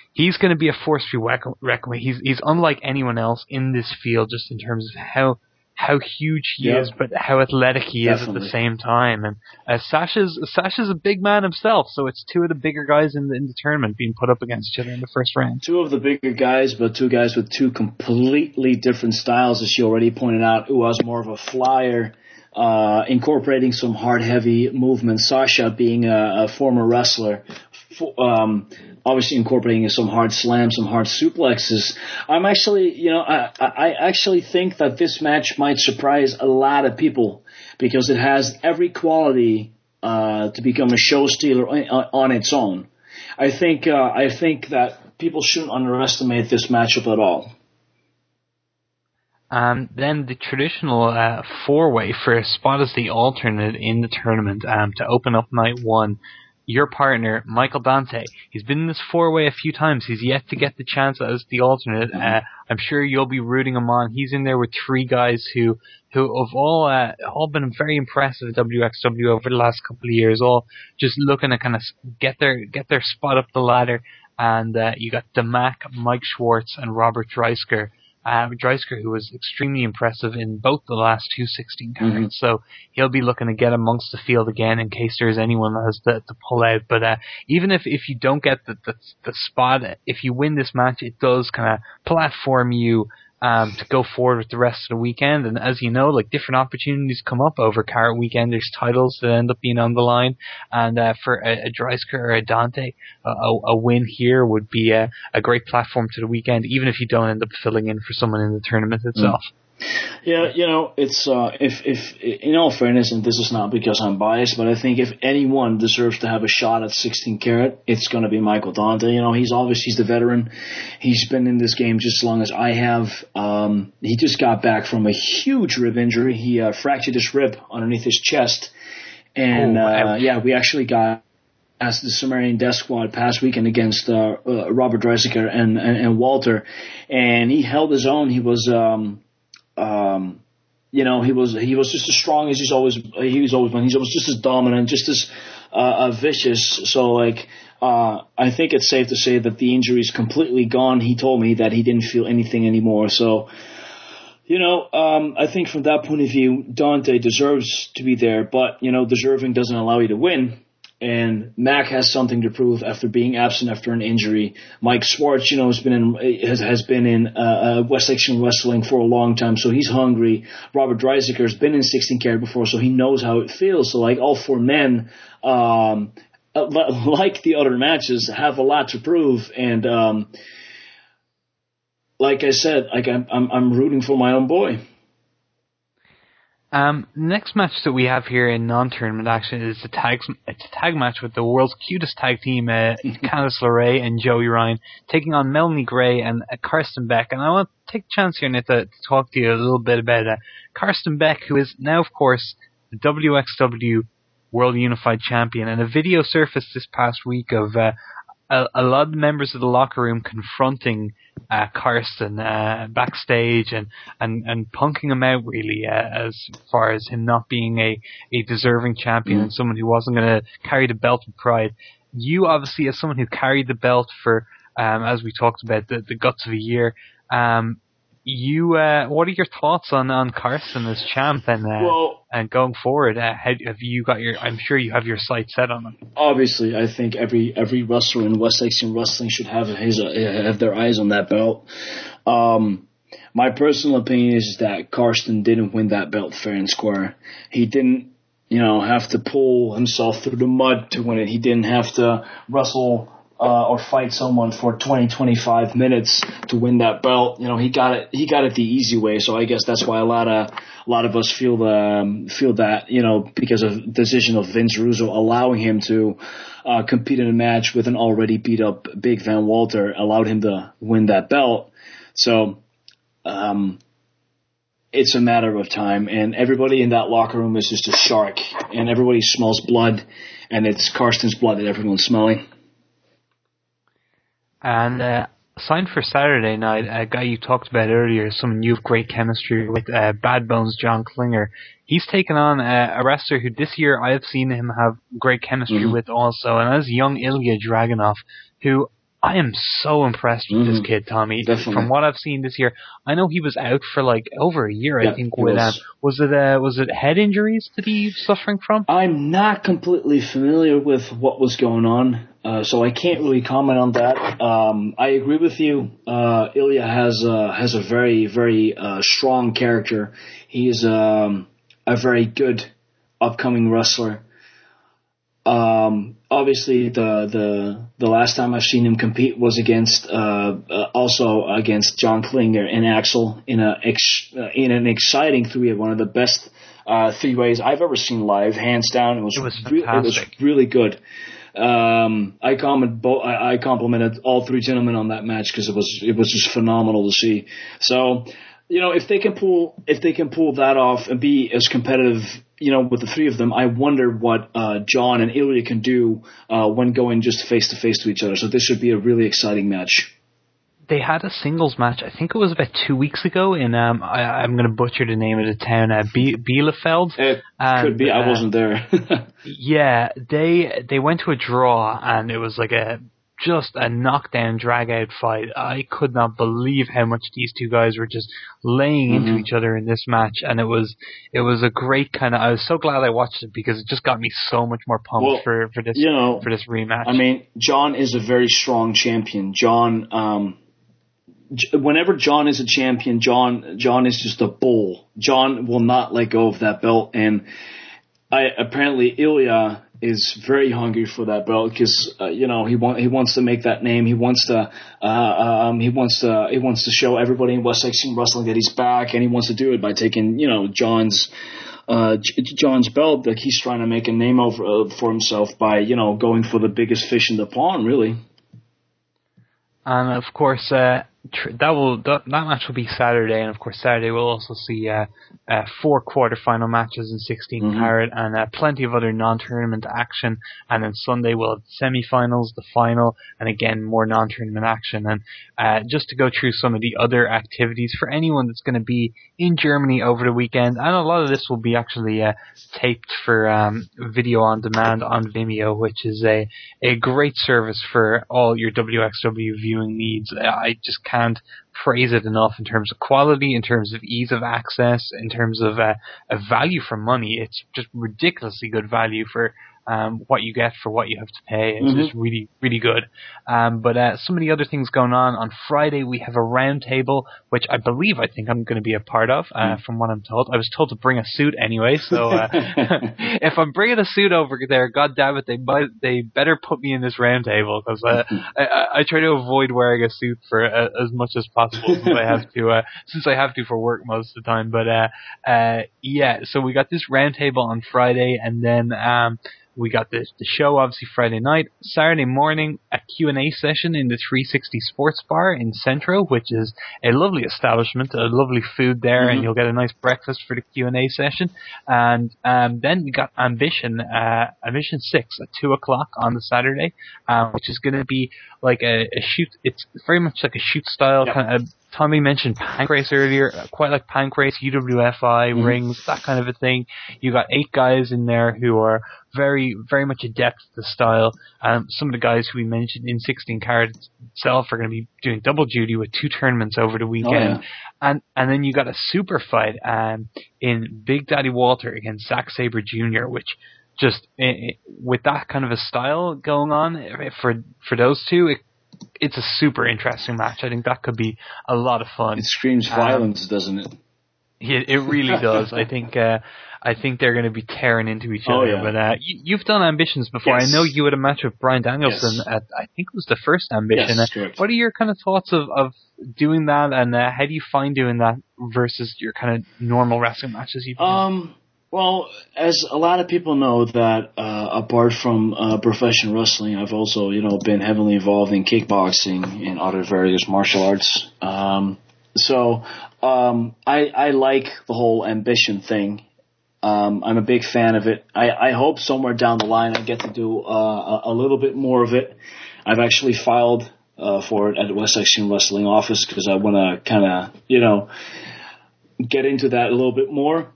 he's going to be a force to be reckoned with. He's he's unlike anyone else in this field, just in terms of how how huge he yep. is, but how athletic he Definitely. is at the same time. And uh, Sasha's Sasha's a big man himself, so it's two of the bigger guys in the, in the tournament being put up against each other in the first round. Two of the bigger guys, but two guys with two completely different styles, as you already pointed out. Uwa's more of a flyer, uh, incorporating some hard, heavy movement. Sasha being a, a former wrestler, um, obviously incorporating some hard slams, some hard suplexes. I'm actually, you know, I, I actually think that this match might surprise a lot of people because it has every quality uh, to become a show stealer on, on its own. I think uh, I think that people shouldn't underestimate this matchup at all. Um, then the traditional uh, four-way for a spot as the alternate in the tournament um, to open up night one. Your partner, Michael Dante, he's been in this four-way a few times. He's yet to get the chance as the alternate. Uh, I'm sure you'll be rooting him on. He's in there with three guys who who have all uh, all been very impressive at W X W over the last couple of years, all just looking to kind of get their get their spot up the ladder. And uh, you got DeMac, Mike Schwartz, and Robert Dreisker. Uh, Dreisker, who was extremely impressive in both the last two sixteen cards, mm-hmm. so he'll be looking to get amongst the field again in case there's anyone that has to, to pull out. But uh, even if, if you don't get the, the the spot, if you win this match, it does kind of platform you um, to go forward with the rest of the weekend. And as you know, like different opportunities come up over Carrot Weekend. There's titles that end up being on the line, and uh, for a, a Dreisker or a Dante, a, a win here would be a, a great platform to the weekend, even if you don't end up filling in for someone in the tournament itself. Mm. Yeah, you know, it's uh, if if in all fairness, and this is not because I'm biased, but I think if anyone deserves to have a shot at sixteen karat, it's going to be Michael Dante. You know, he's obviously he's the veteran. He's been in this game just as long as I have. Um, he just got back from a huge rib injury. He uh, fractured his rib underneath his chest, and oh, uh, yeah, we actually got as the Sumerian Death Squad past weekend against uh, uh, Robert Dreisker and, and and Walter, and he held his own. He was. Um, Um, you know, he was he was just as strong as he's always he was always been. He's always just as dominant, just as uh, uh, vicious. So, like, uh, I think it's safe to say that the injury is completely gone. He told me that he didn't feel anything anymore. So, you know, um, I think from that point of view, Dante deserves to be there. But, you know, deserving doesn't allow you to win. And Mac has something to prove after being absent after an injury. Mike Schwartz, you know, has been in has, has been in uh, uh, West Section Wrestling for a long time, so he's hungry. Robert Dreisker has been in sixteen karat before, so he knows how it feels. So, like, all four men, um, like the other matches, have a lot to prove. And um, like I said, like I'm, I'm I'm rooting for my own boy. Um, next match that we have here in non-tournament action is a tag, it's a tag match with the world's cutest tag team, uh, Candice LeRae and Joey Ryan, taking on Melanie Gray and uh, Karsten Beck. And I want to take a chance here, Nick, to, to talk to you a little bit about uh, Karsten Beck, who is now, of course, the W X W World Unified Champion. And a video surfaced this past week of uh, a, a lot of members of the locker room confronting Uh, Karsten uh, backstage and, and, and punking him out really uh, as far as him not being a, a deserving champion mm. and someone who wasn't going to carry the belt with pride. You obviously, as someone who carried the belt for, um, as we talked about, the, the guts of a year, um, you uh, what are your thoughts on, on Karsten as champ and uh, well, and going forward? Uh, have you got your? I'm sure you have your sights set on him. Obviously, I think every every wrestler in West Section Wrestling should have his uh, have their eyes on that belt. Um, my personal opinion is that Karsten didn't win that belt fair and square. He didn't, you know, have to pull himself through the mud to win it. He didn't have to wrestle Uh, or fight someone for twenty, twenty-five minutes to win that belt. You know, he got it. He got it the easy way. So I guess that's why a lot of a lot of us feel the um, feel that, you know, because of the decision of Vince Russo allowing him to uh, compete in a match with an already beat up Big Van Walter allowed him to win that belt. So um, it's a matter of time, and everybody in that locker room is just a shark, and everybody smells blood, and it's Karsten's blood that everyone's smelling. And uh, signed for Saturday night, a guy you talked about earlier, someone you have great chemistry with, uh, Bad Bones John Klinger. He's taken on uh, a wrestler who this year I have seen him have great chemistry mm-hmm. with also, and that's young Ilya Dragunov, who I am so impressed with mm-hmm. this kid, Tommy. Definitely. From what I've seen this year, I know he was out for like over a year. Yeah, I think with was. Um, was it uh, was it head injuries that he was suffering from? I'm not completely familiar with what was going on, uh, so I can't really comment on that. Um, I agree with you. Uh, Ilya has uh, has a very very uh, strong character. He's um, a very good upcoming wrestler. Um, obviously, the, the the last time I've seen him compete was against uh, uh, also against John Klinger and Axel in a ex, uh, in an exciting three, one of the best uh, three ways I've ever seen live, hands down. It was it was re- fantastic. It was really good. Um, I comment bo- I, I complimented all three gentlemen on that match because it was it was just phenomenal to see. So, you know, if they can pull if they can pull that off and be as competitive, you know, with the three of them, I wonder what uh, John and Ilya can do uh, when going just face to face to each other. So this should be a really exciting match. They had a singles match, I think it was about two weeks ago in, um, I, I'm going to butcher the name of the town, uh, Be- Bielefeld. It and, could be, I uh, wasn't there. yeah, they they went to a draw, and it was like a just a knockdown, drag-out fight. I could not believe how much these two guys were just laying mm-hmm. into each other in this match, and it was it was a great kind of. I was so glad I watched it because it just got me so much more pumped well, for for this you know, for this rematch. I mean, John is a very strong champion. John, um, j- whenever John is a champion, John John is just a bull. John will not let go of that belt, and I apparently Ilya is very hungry for that belt because uh, you know he want he wants to make that name. He wants to uh, um, he wants to he wants to show everybody in West Texas Wrestling that he's back, and he wants to do it by taking you know John's uh, J- John's belt. Like he's trying to make a name over uh, for himself by you know going for the biggest fish in the pond, really. And of course, uh, tr- that will that, that match will be Saturday, and of course Saturday we'll also see uh, uh, four quarterfinal matches in sixteen mm-hmm. carat, and uh, plenty of other non-tournament action. And then Sunday we'll have the semi-finals, the final, and again more non-tournament action. And uh, just to go through some of the other activities for anyone that's going to be in Germany over the weekend, and a lot of this will be actually uh, taped for um, video on demand on Vimeo, which is a a great service for all your W X W viewing needs. I just can't praise it enough in terms of quality, in terms of ease of access, in terms of uh, a value for money. It's just ridiculously good value for um, what you get for what you have to pay. It's mm-hmm. just really, really good. Um, but uh, some of the other things going on. On Friday, we have a round table, which I believe I think I'm going to be a part of, uh, mm. from what I'm told. I was told to bring a suit anyway, so uh, if I'm bringing a suit over there, God damn it, they might, they better put me in this round table, because uh, I, I, I try to avoid wearing a suit for uh, as much as possible since I have to, uh, since I have to for work most of the time. But uh, uh, yeah, so we got this round table on Friday, and then um, we got the, the show, obviously, Friday night. Saturday morning, a Q and A session in the three sixty Sports Bar in Centro, which is a lovely establishment, a lovely food there, mm-hmm. and you'll get a nice breakfast for the Q and A session. And um, then we got Ambition, uh, Ambition six at two o'clock on the Saturday, um, which is going to be like a, a shoot. It's very much like a shoot style yep. kind of. Tommy mentioned Pancrase earlier, quite like Pancrase, U W F I, mm-hmm. rings, that kind of a thing. You got eight guys in there who are very, very much adept at the style. Um, some of the guys who we mentioned in sixteen carat itself are going to be doing double duty with two tournaments over the weekend. Oh, yeah. And and then you got a super fight um, in Big Daddy Walter against Zack Sabre Junior, which just, it, with that kind of a style going on for for those two, it it's a super interesting match. I think that could be a lot of fun. It screams violence, um, doesn't it? It, it really does. I think uh, I think they're going to be tearing into each oh, other. Yeah. But uh, you, you've done Ambitions before. Yes. I know you had a match with Brian Danielson yes. at, I think it was the first Ambition. Yes, correct. What are your kind of thoughts of, of doing that, and uh, how do you find doing that versus your kind of normal wrestling matches you've done? Um. Well, as a lot of people know that uh, apart from uh, professional wrestling, I've also, you know, been heavily involved in kickboxing and other various martial arts. Um, so um, I, I like the whole Ambition thing. Um, I'm a big fan of it. I, I hope somewhere down the line I get to do uh, a, a little bit more of it. I've actually filed uh, for it at the West Section Wrestling office because I want to kind of, you know, get into that a little bit more.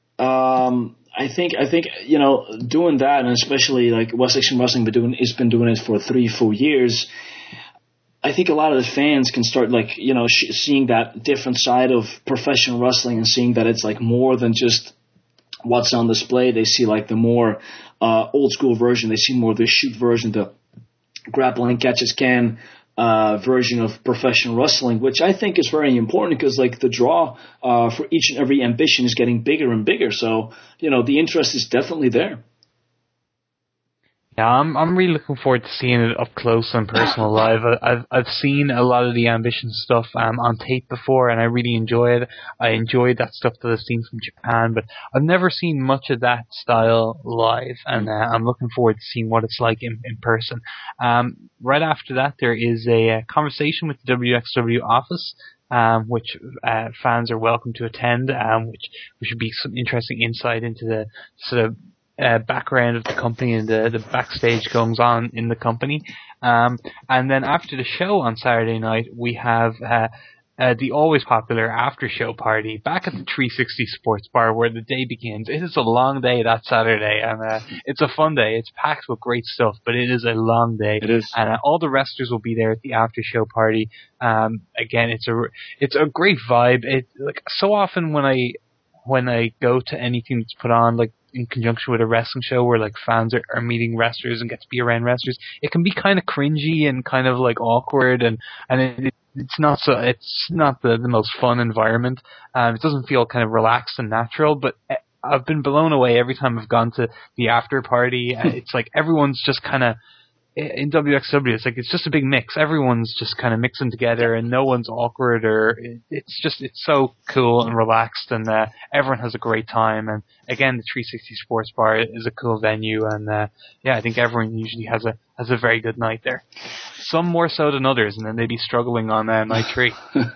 Um, I think, I think, you know, doing that, and especially like West Section Wrestling been doing, it's been doing it for three, four years. I think a lot of the fans can start like, you know, sh- seeing that different side of professional wrestling and seeing that it's like more than just what's on display. They see like the more uh, old school version. They see more the shoot version, the grappling catch as can uh, version of professional wrestling, which I think is very important because like the draw uh, for each and every ambition is getting bigger and bigger. So, you know, the interest is definitely there. Yeah, I'm I'm really looking forward to seeing it up close and personal live. I, I've I've seen a lot of the Ambition stuff um, on tape before, and I really enjoy it. I enjoyed that stuff that I've seen from Japan, but I've never seen much of that style live, and uh, I'm looking forward to seeing what it's like in, in person. Um, right after that, there is a, a conversation with the W X W office. Um, which uh, fans are welcome to attend, um, which which should be some interesting insight into the sort of Uh, background of the company and the, the backstage goings on in the company. Um, and then after the show on Saturday night, we have uh, uh, the always popular after show party back at the three sixty Sports Bar where the day begins. It is a long day that Saturday, and uh, it's a fun day. It's packed with great stuff, but it is a long day. It is. And uh, all the wrestlers will be there at the after show party. Um, again, it's a it's a great vibe. It like so often when I when I go to anything that's put on, like in conjunction with a wrestling show where like fans are, are meeting wrestlers and get to be around wrestlers, it can be kind of cringy and kind of like awkward, and and it, it's not so it's not the, the most fun environment. Um, it doesn't feel kind of relaxed and natural, but I've been blown away every time I've gone to the after party. It's like everyone's just kind of in W X W, it's like it's just a big mix. Everyone's just kind of mixing together, and no one's awkward, or it's just it's so cool and relaxed, and uh, everyone has a great time. And again, the three sixty Sports Bar is a cool venue, and uh, yeah, I think everyone usually has a has a very good night there. Some more so than others, and then they'd be struggling on uh, night three.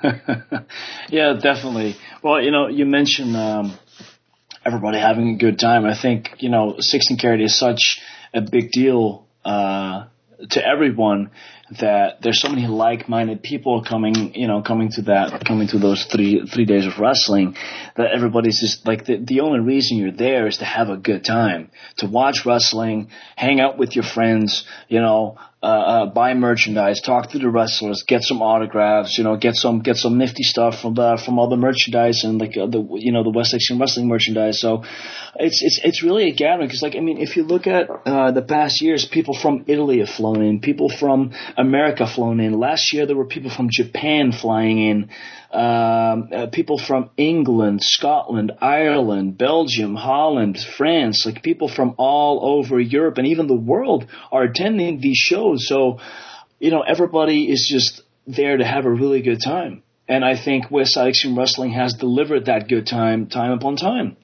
Yeah, definitely. Well, you know, you mentioned um, everybody having a good time. I think you know, sixteen karat is such a big deal Uh, to everyone that there's so many like-minded people coming, you know, coming to that, coming to those three three days of wrestling, that everybody's just like the the only reason you're there is to have a good time, to watch wrestling, hang out with your friends, you know, uh, uh, buy merchandise, talk to the wrestlers, get some autographs, you know, get some get some nifty stuff from the from all the merchandise and like uh, the you know the West Extreme Wrestling merchandise. So it's it's it's really a gathering because like I mean if you look at uh, the past years, people from Italy have flown in, people from America flown in. Last year there were people from Japan flying in, um, uh, people from England, Scotland, Ireland, Belgium, Holland, France, like people from all over Europe and even the world are attending these shows. So, you know, everybody is just there to have a really good time. And I think Westside Extreme Wrestling has delivered that good time, time upon time.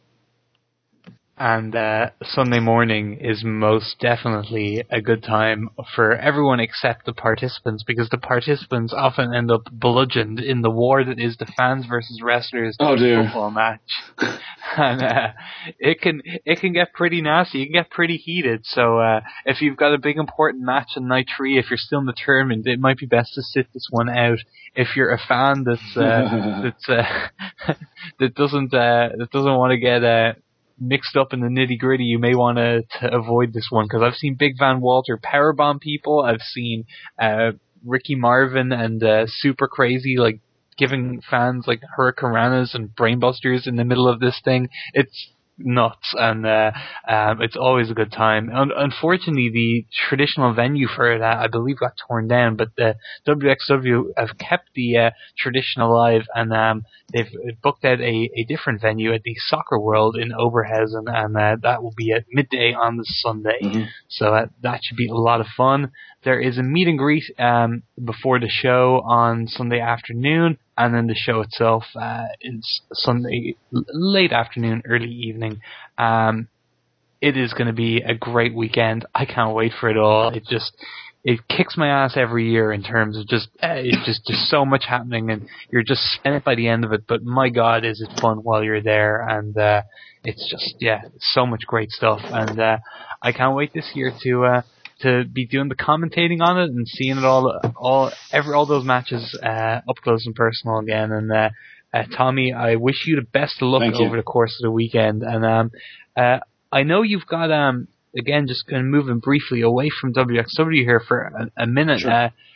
And uh, Sunday morning is most definitely a good time for everyone except the participants, because the participants often end up bludgeoned in the war that is the fans versus wrestlers oh, dear. football match. And uh, it can it can get pretty nasty. It can get pretty heated. So uh, if you've got a big important match on night three, if you're still determined, it might be best to sit this one out. If you're a fan that's uh, that's uh, that doesn't uh, that doesn't want to get uh, mixed up in the nitty gritty, you may want to to avoid this one, because I've seen Big Van Walter powerbomb people. I've seen uh, Ricky Marvin and uh, Super Crazy like giving fans like hurricanranas and brainbusters in the middle of this thing. It's nuts, and uh, um, it's always a good time. Un- unfortunately, the traditional venue for that, I believe, got torn down, but the W X W have kept the uh, tradition alive, and um, they've booked out a, a different venue at the Soccer World in Oberhausen, and uh, that will be at midday on the Sunday. Mm-hmm. So uh, that should be a lot of fun. There is a meet and greet um, before the show on Sunday afternoon, and then the show itself uh, is Sunday late afternoon, early evening. Um, it is going to be a great weekend. I can't wait for it all. It just it kicks my ass every year in terms of just uh, it's just just so much happening, and you're just spent by the end of it. But my God, is it fun while you're there? And uh, it's just yeah, so much great stuff, and uh, I can't wait this year to. Uh, to be doing the commentating on it and seeing it all, all, every, all those matches, uh, up close and personal again. And, uh, uh, Tommy, I wish you the best of luck Thank over you. the course of the weekend. And, um, uh, I know you've got, um, again, just kind of moving briefly away from W X W here for a, a minute. Sure. Uh,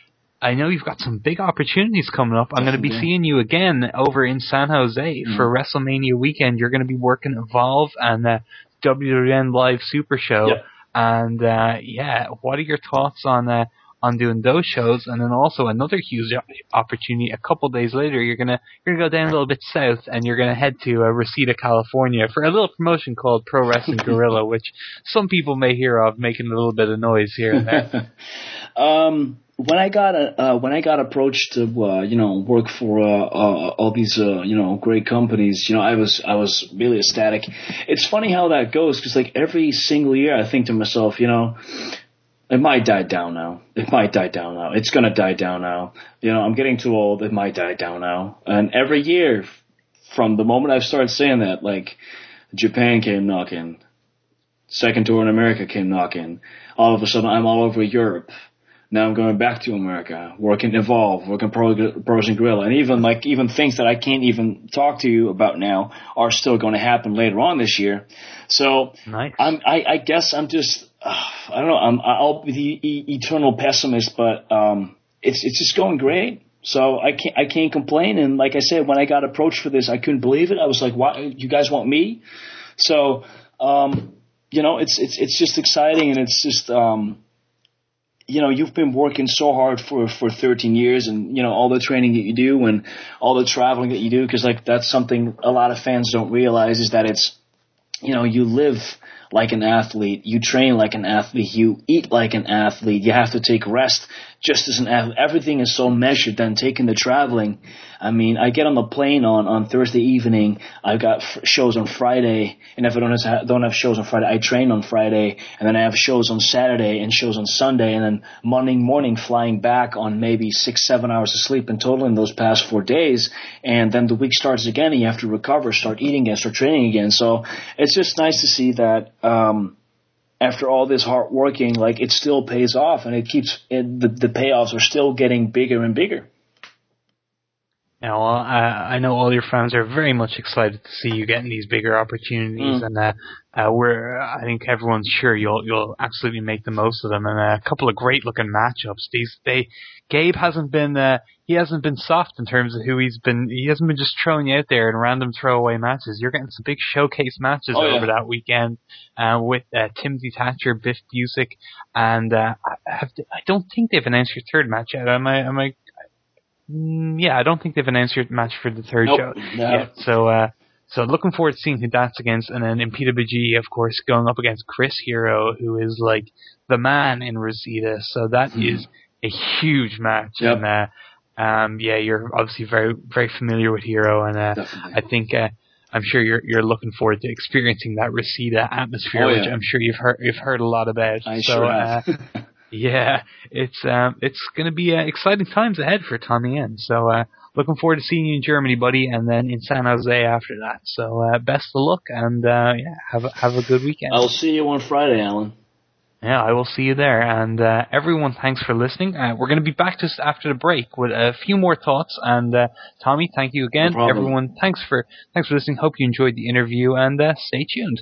I know you've got some big opportunities coming up. I'm going to be seeing you again over in San Jose mm-hmm. for WrestleMania weekend. You're going to be working Evolve and uh, W W N Live Super Show. Yep. And, uh, yeah, what are your thoughts on uh, on doing those shows? And then also another huge opportunity. A couple days later, you're going to you're gonna go down a little bit south and you're going to head to uh, Reseda, California for a little promotion called Pro Wrestling Guerrilla, which some people may hear of making a little bit of noise here and there. um... When I got a, uh, when I got approached to uh, you know work for uh, uh, all these uh, you know great companies, you know I was I was really ecstatic. It's funny how that goes because like every single year I think to myself, you know, it might die down now. It might die down now. It's gonna die down now. You know, I'm getting too old. It might die down now. And every year, from the moment I started saying that, like Japan came knocking, second tour in America came knocking. All of a sudden, I'm all over Europe. Now I'm going back to America, working Evolve, working Pro, Pro Wrestling Guerrilla, and even like even things that I can't even talk to you about now are still going to happen later on this year. So nice. I'm, I, I guess I'm just uh, I don't know. I'm, I'll be the e- eternal pessimist, but um, it's it's just going great. So I can't I can't complain. And like I said, when I got approached for this, I couldn't believe it. I was like, "Why you guys want me?" So um, you know, it's it's it's just exciting, and it's just. Um, You know, you've been working so hard for, for thirteen years and, you know, all the training that you do and all the traveling that you do, because, like, that's something a lot of fans don't realize is that it's, you know, you live like an athlete, you train like an athlete, you eat like an athlete, you have to take rest just as an athlete. Everything is so measured. Then taking the traveling, I mean, I get on the plane on, on Thursday evening, I've got f- shows on Friday, and if I don't have, don't have shows on Friday, I train on Friday, and then I have shows on Saturday and shows on Sunday, and then Monday morning flying back on maybe six, seven hours of sleep in total in those past four days, and then the week starts again, and you have to recover, start eating again, start training again. So it's just nice to see that um, after all this hard working, like it still pays off, and it keeps it, the, the payoffs are still getting bigger and bigger. Now, well, I, I know all your fans are very much excited to see you getting these bigger opportunities, mm. and uh, uh, we're I think everyone's sure you'll you'll absolutely make the most of them. And uh, a couple of great looking matchups. These they Gabe hasn't been uh, he hasn't been soft in terms of who he's been. He hasn't been just throwing you out there in random throwaway matches. You're getting some big showcase matches oh, over yeah. that weekend uh, with uh, Timothy Thatcher, Biff Busick, and uh, I, have to, I don't think they've announced your third match yet. Am I? Am I? Yeah, I don't think they've announced your match for the third nope, show no. yet. So, uh, so looking forward to seeing who that's against. And then in P W G, of course, going up against Chris Hero, who is like the man in Reseda. So that mm. is a huge match. Yep. And, uh, um, yeah, you're obviously very, very familiar with Hero. And, uh, I think, uh, I'm sure you're, you're looking forward to experiencing that Reseda atmosphere, oh, yeah. which I'm sure you've heard, you've heard a lot about. I so, sure have. uh, Yeah, it's um, it's going to be uh, exciting times ahead for Tommy End. So uh, looking forward to seeing you in Germany, buddy, and then in San Jose after that. So uh, best of luck, and uh, yeah, have a, have a good weekend. I'll see you on Friday, Alan. Yeah, I will see you there. And uh, everyone, thanks for listening. Uh, we're going to be back just after the break with a few more thoughts. And uh, Tommy, thank you again. No problem. Everyone, thanks for thanks for listening. Hope you enjoyed the interview, and uh, stay tuned.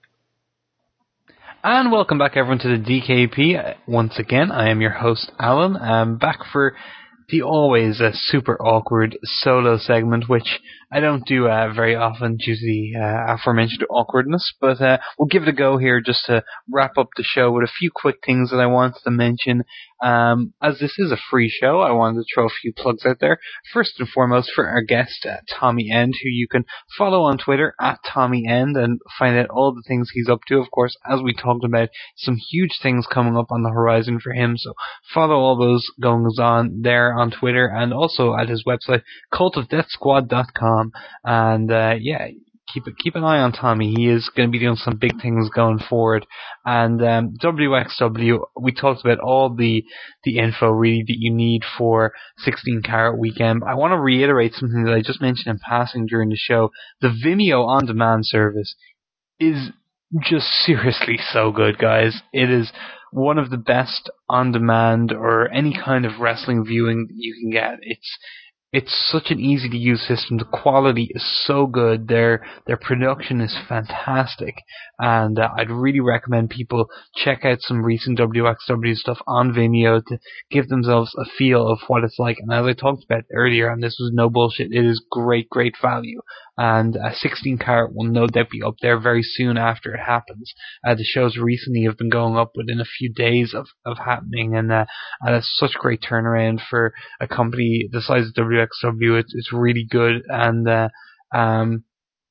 And welcome back, everyone, to the D K P. Once again, I am your host, Alan. I'm back for the always uh, super awkward solo segment, which I don't do uh, very often due to the uh, aforementioned awkwardness, but uh, we'll give it a go here just to wrap up the show with a few quick things that I wanted to mention. Um, as this is a free show, I wanted to throw a few plugs out there. First and foremost, for our guest, uh, Tommy End, who you can follow on Twitter at Tommy End and find out all the things he's up to. Of course, as we talked about, some huge things coming up on the horizon for him, so follow all those goings on there on Twitter and also at his website, cult of death squad dot com. And uh, yeah, keep keep an eye on Tommy. He is going to be doing some big things going forward. And um, W X W, we talked about all the the info really that you need for sixteen Carat Weekend. I want to reiterate something that I just mentioned in passing during the show. The Vimeo On Demand service is just seriously so good, guys. It is one of the best on demand or any kind of wrestling viewing that you can get. It's it's such an easy to use system. The quality is so good. Their their production is fantastic, and uh, I'd really recommend people check out some recent W X W stuff on Vimeo to give themselves a feel of what it's like. And as I talked about earlier, and this was no bullshit, it is great, great value. And a sixteen carat will no doubt be up there very soon after it happens. Uh, the shows recently have been going up within a few days of, of happening, and, uh, and it's such a great turnaround for a company the size of W X W. It's, it's really good, and uh, um,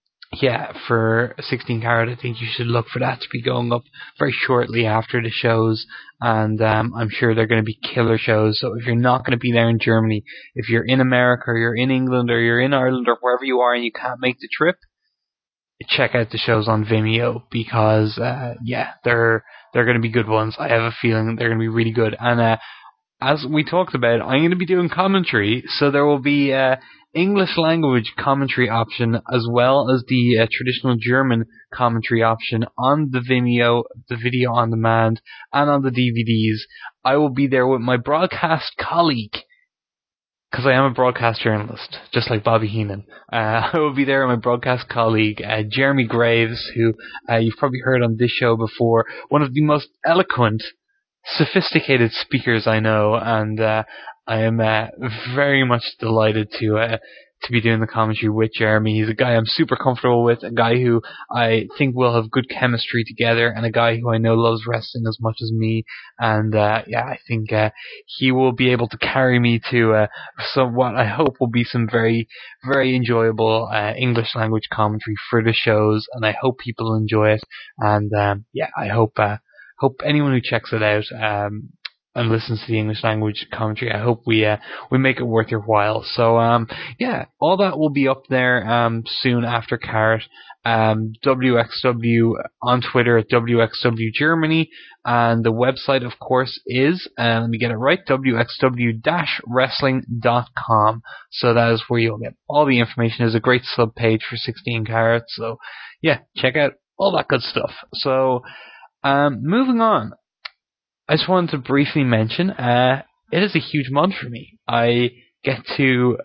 yeah, for sixteen carat, I think you should look for that to be going up very shortly after the shows, and um, I'm sure they're going to be killer shows. So if you're not going to be there in Germany, if you're in America, or you're in England, or you're in Ireland, or wherever you are and you can't make the trip, check out the shows on Vimeo, because uh, yeah, they're they're going to be good ones. I have a feeling they're going to be really good. And uh, as we talked about, I'm going to be doing commentary, so there will be uh, English language commentary option as well as the uh, traditional German commentary option on the Vimeo, the video on demand, and on the D V Ds. I will be there with my broadcast colleague, because I am a broadcast journalist, just like Bobby Heenan. Uh, I will be there with my broadcast colleague, uh, Jeremy Graves, who uh, you've probably heard on this show before, one of the most eloquent, sophisticated speakers I know, and uh, I am uh, very much delighted to uh, to be doing the commentary with Jeremy. He's a guy I'm super comfortable with, a guy who I think will have good chemistry together, and a guy who I know loves wrestling as much as me. And uh, yeah, I think uh, he will be able to carry me to uh, some what I hope will be some very, very enjoyable uh, English language commentary for the shows, and I hope people enjoy it. And um, yeah, I hope. Uh, Hope anyone who checks it out um, and listens to the English language commentary, I hope we uh, we make it worth your while. So um, yeah, all that will be up there um, soon after Carrot. Um, W X W on Twitter at W X W Germany, and the website, of course, is uh, let me get it right, W X W wrestling dot com. So that is where you'll get all the information. There's a great sub page for sixteen carat. So yeah, check out all that good stuff. So. Um, moving on, I just wanted to briefly mention, uh, it is a huge month for me. I get to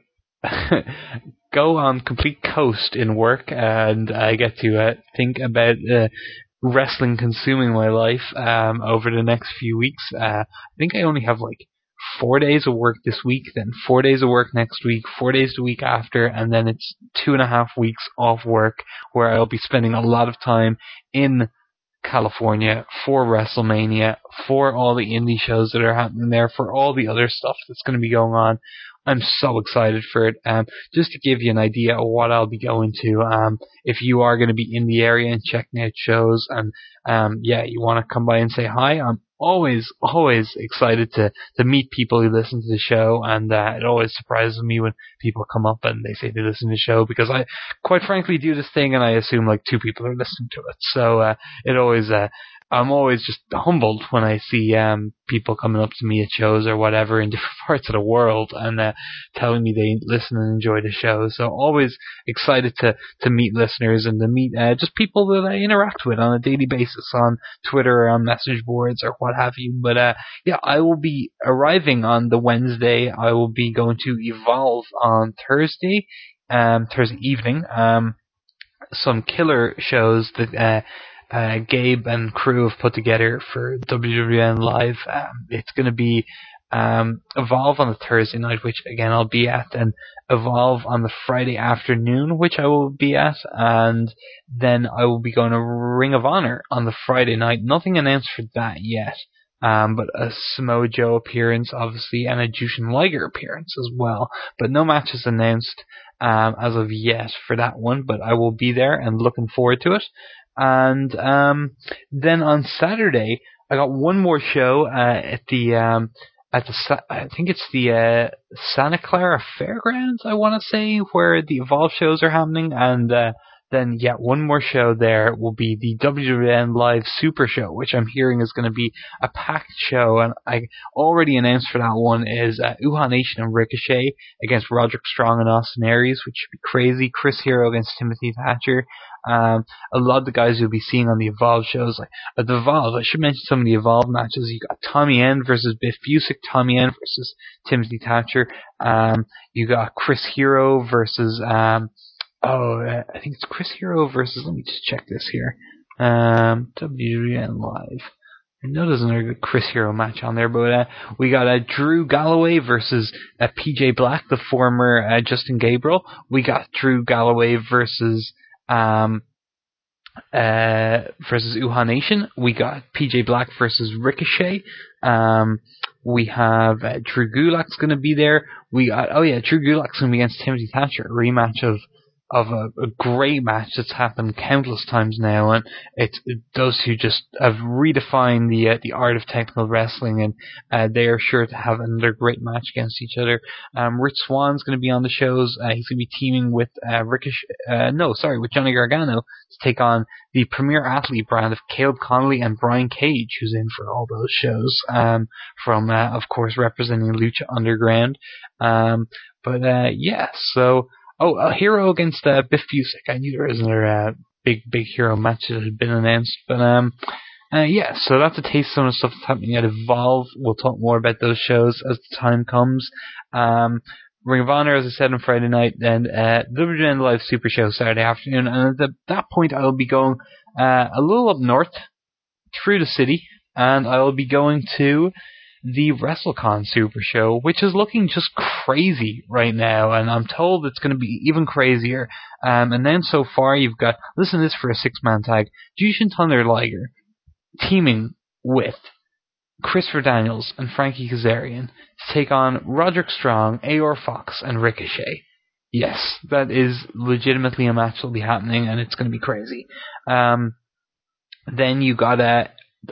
go on complete coast in work, and I get to uh, think about uh, wrestling consuming my life um, over the next few weeks. Uh, I think I only have like four days of work this week, then four days of work next week, four days the week after, and then it's two and a half weeks off work where I'll be spending a lot of time in California for WrestleMania, for all the indie shows that are happening there, for all the other stuff that's going to be going on. I'm so excited for it. Um, just to give you an idea of what I'll be going to, um, if you are going to be in the area and checking out shows, and um, yeah, you want to come by and say hi, I'm always, always excited to, to meet people who listen to the show, and uh, it always surprises me when people come up and they say they listen to the show, because I, quite frankly, do this thing and I assume like two people are listening to it. So uh, it always, uh, I'm always just humbled when I see um, people coming up to me at shows or whatever in different parts of the world and uh, telling me they listen and enjoy the show. So always excited to, to meet listeners and to meet uh, just people that I interact with on a daily basis on Twitter or on message boards or what have you. But uh, yeah, I will be arriving on the Wednesday. I will be going to Evolve on Thursday, um, Thursday evening. Um, some killer shows that uh, Uh, Gabe and crew have put together for W W N Live. Um, it's going to be um, Evolve on the Thursday night, which again I'll be at, and Evolve on the Friday afternoon, which I will be at, and then I will be going to Ring of Honor on the Friday night. Nothing announced for that yet, um, but a Samoa Joe appearance, obviously, and a Jushin Liger appearance as well. But no matches announced um, as of yet for that one, but I will be there and looking forward to it. And um, then on Saturday, I got one more show uh, at the um, at the I think it's the uh, Santa Clara Fairgrounds, I want to say, where the Evolve shows are happening, and uh, then yeah, one more show there will be the W W N Live Super Show, which I'm hearing is going to be a packed show, and I already announced for that one is uh, Uhaa Nation and Ricochet against Roderick Strong and Austin Aries, which should be crazy. Chris Hero against Timothy Thatcher. Um, a lot of the guys you'll be seeing on the Evolve shows, like uh, the Evolve, I should mention some of the Evolve matches. You got Tommy End versus Biff Busick, Tommy End versus Timothy Thatcher. Um, you got Chris Hero versus, um, oh, uh, I think it's Chris Hero versus, let me just check this here. Um, W W N Live. I know there's another Chris Hero match on there, but uh, we got uh, Drew Galloway versus uh, P J Black, the former uh, Justin Gabriel. We got Drew Galloway versus um, uh, versus Uhaa Nation. We got P J Black versus Ricochet. Um, we have uh, Drew Gulak's going to be there. We got oh yeah, Drew Gulak's going to be against Timothy Thatcher, a rematch of. of a, a great match that's happened countless times now, and it's those who just have redefined the uh, the art of technical wrestling, and uh, they are sure to have another great match against each other. Um, Rich Swan's going to be on the shows. Uh, he's going to be teaming with uh, Ricochet, uh, no, sorry, with Johnny Gargano to take on the Premier Athlete brand of Caleb Connolly and Brian Cage, who's in for all those shows. Um, from uh, of course representing Lucha Underground. Um, but uh, yeah, so. Oh, a Hero against uh, Biff Busick. I knew there was another uh, big, big Hero match that had been announced. But, um, uh, yeah, so that's a taste of some of the stuff that's happening at Evolve. We'll talk more about those shows as the time comes. Um, Ring of Honor, as I said, on Friday night, then uh, W W N Live Super Show Saturday afternoon. And at that point, I'll be going uh, a little up north through the city, and I will be going to the WrestleCon Super Show, which is looking just crazy right now, and I'm told it's going to be even crazier. Um, and then so far you've got, listen to this for a six-man tag, Jushin Thunder Liger teaming with Christopher Daniels and Frankie Kazarian to take on Roderick Strong, A R Fox, and Ricochet. Yes, that is legitimately a match that'll be happening, and it's going to be crazy. Um, then you got a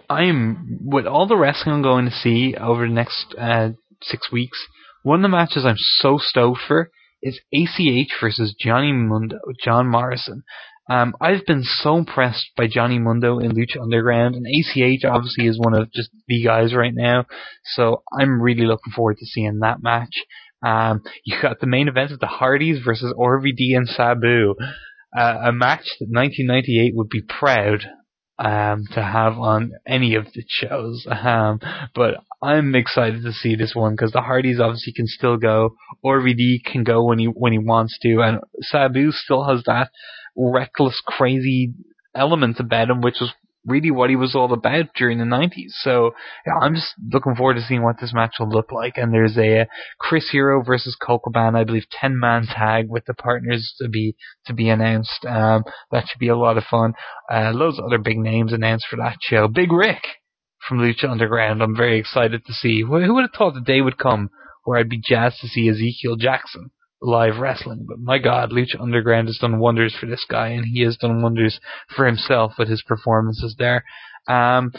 I'm with all the wrestling I'm going to see over the next uh, six weeks. One of the matches I'm so stoked for is A C H versus Johnny Mundo, John Morrison. Um, I've been so impressed by Johnny Mundo in Lucha Underground, and A C H obviously is one of just the guys right now. So I'm really looking forward to seeing that match. Um, you got the main event of the Hardys versus R V D and Sabu, uh, a match that nineteen ninety-eight would be proud. Um, to have on any of the shows. Um, but I'm excited to see this one because the Hardys obviously can still go. R V D can go when he when he wants to, and Sabu still has that reckless, crazy element about him, which was really what he was all about during the nineties. So yeah, I'm just looking forward to seeing what this match will look like. And there's a uh, Chris Hero versus Colt Cabana, I believe, ten man tag with the partners to be to be announced. Um, that should be a lot of fun. Uh, loads of other big names announced for that show. Big Rick from Lucha Underground. I'm very excited to see. Who would have thought the day would come where I'd be jazzed to see Ezekiel Jackson live wrestling? But my God, Lucha Underground has done wonders for this guy, and he has done wonders for himself with his performances there. Um,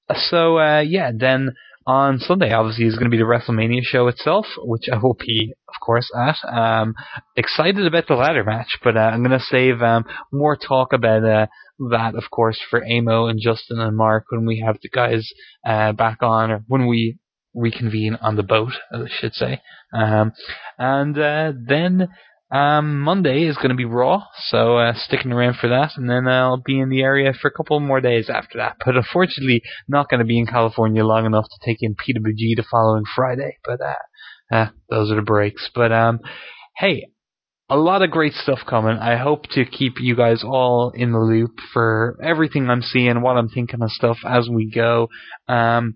so uh, yeah, then on Sunday, obviously, is going to be the WrestleMania show itself, which I will be, of course, at. Um, excited about the ladder match, but uh, I'm going to save um, more talk about uh, that, of course, for Amo and Justin and Mark when we have the guys uh, back on, or when we reconvene on the boat, I should say. Um, and uh, then um, Monday is going to be Raw, so uh, sticking around for that, and then I'll be in the area for a couple more days after that. But unfortunately, not going to be in California long enough to take in P W G the following Friday. But uh, uh, those are the breaks. But um, hey, a lot of great stuff coming. I hope to keep you guys all in the loop for everything I'm seeing, what I'm thinking of stuff as we go. Um,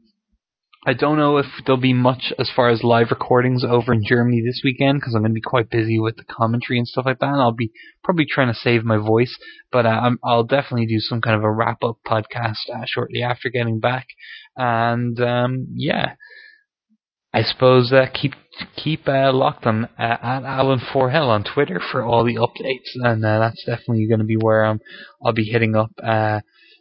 I don't know if there'll be much as far as live recordings over in Germany this weekend because I'm going to be quite busy with the commentary and stuff like that, and I'll be probably trying to save my voice, but uh, I'm, I'll definitely do some kind of a wrap-up podcast uh, shortly after getting back. And um, yeah, I suppose uh, keep keep uh, locked on uh, at Alan four Hell on Twitter for all the updates, and uh, that's definitely going to be where I'm, I'll be hitting up uh,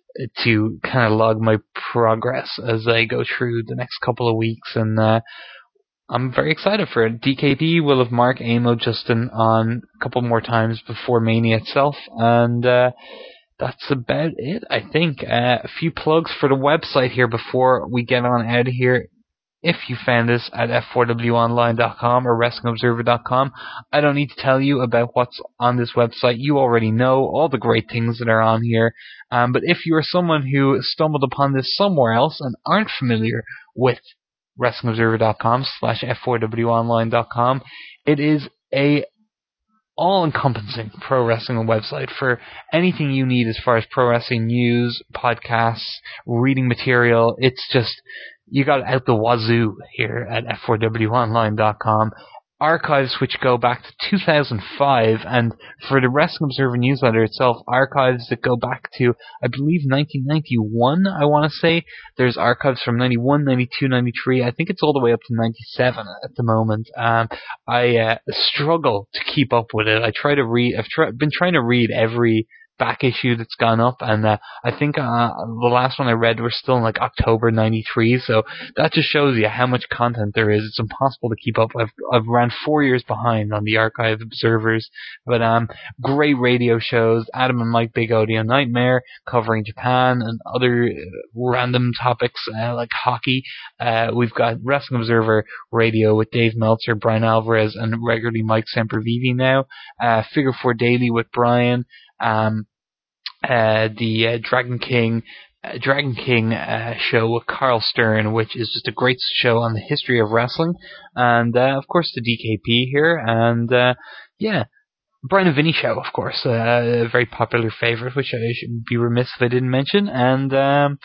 to kind of log my progress as I go through the next couple of weeks. And uh, I'm very excited for it. D K P will have Mark, Amo, Justin on a couple more times before Mania itself, and uh, that's about it, I think. Uh, a few plugs for the website here before we get on out of here. If you found this at F four W online dot com or Wrestling Observer dot com, I don't need to tell you about what's on this website. You already know all the great things that are on here. Um, but if you are someone who stumbled upon this somewhere else and aren't familiar with Wrestling Observer dot com slash F four W online dot com, it is a all-encompassing pro wrestling website for anything you need as far as pro wrestling news, podcasts, reading material. It's just, you got it out the wazoo here at F four W online dot com. Archives which go back to two thousand five, and for the Wrestling Observer newsletter itself, archives that go back to, I believe, nineteen ninety-one, I want to say. There's archives from ninety-one, ninety-two, ninety-three. I think it's all the way up to ninety-seven at the moment. Um, I uh, struggle to keep up with it. I try to read, I've try, been trying to read every back issue that's gone up, and uh, I think uh, the last one I read was still in like October ninety-three, so that just shows you how much content there is. It's impossible to keep up. I've I've ran four years behind on the Archive Observers, but um, great radio shows. Adam and Mike Big Audio Nightmare covering Japan and other uh, random topics uh, like hockey. Uh, we've got Wrestling Observer Radio with Dave Meltzer, Brian Alvarez, and regularly Mike Sempervive now. Uh, Figure Four Daily with Brian. Um, uh, the uh, Dragon King uh, Dragon King uh, show with Carl Stern, which is just a great show on the history of wrestling, and uh, of course the D K P here, and uh, yeah, Brian and Vinny show, of course, uh, a very popular favorite, which I should be remiss if I didn't mention, and um,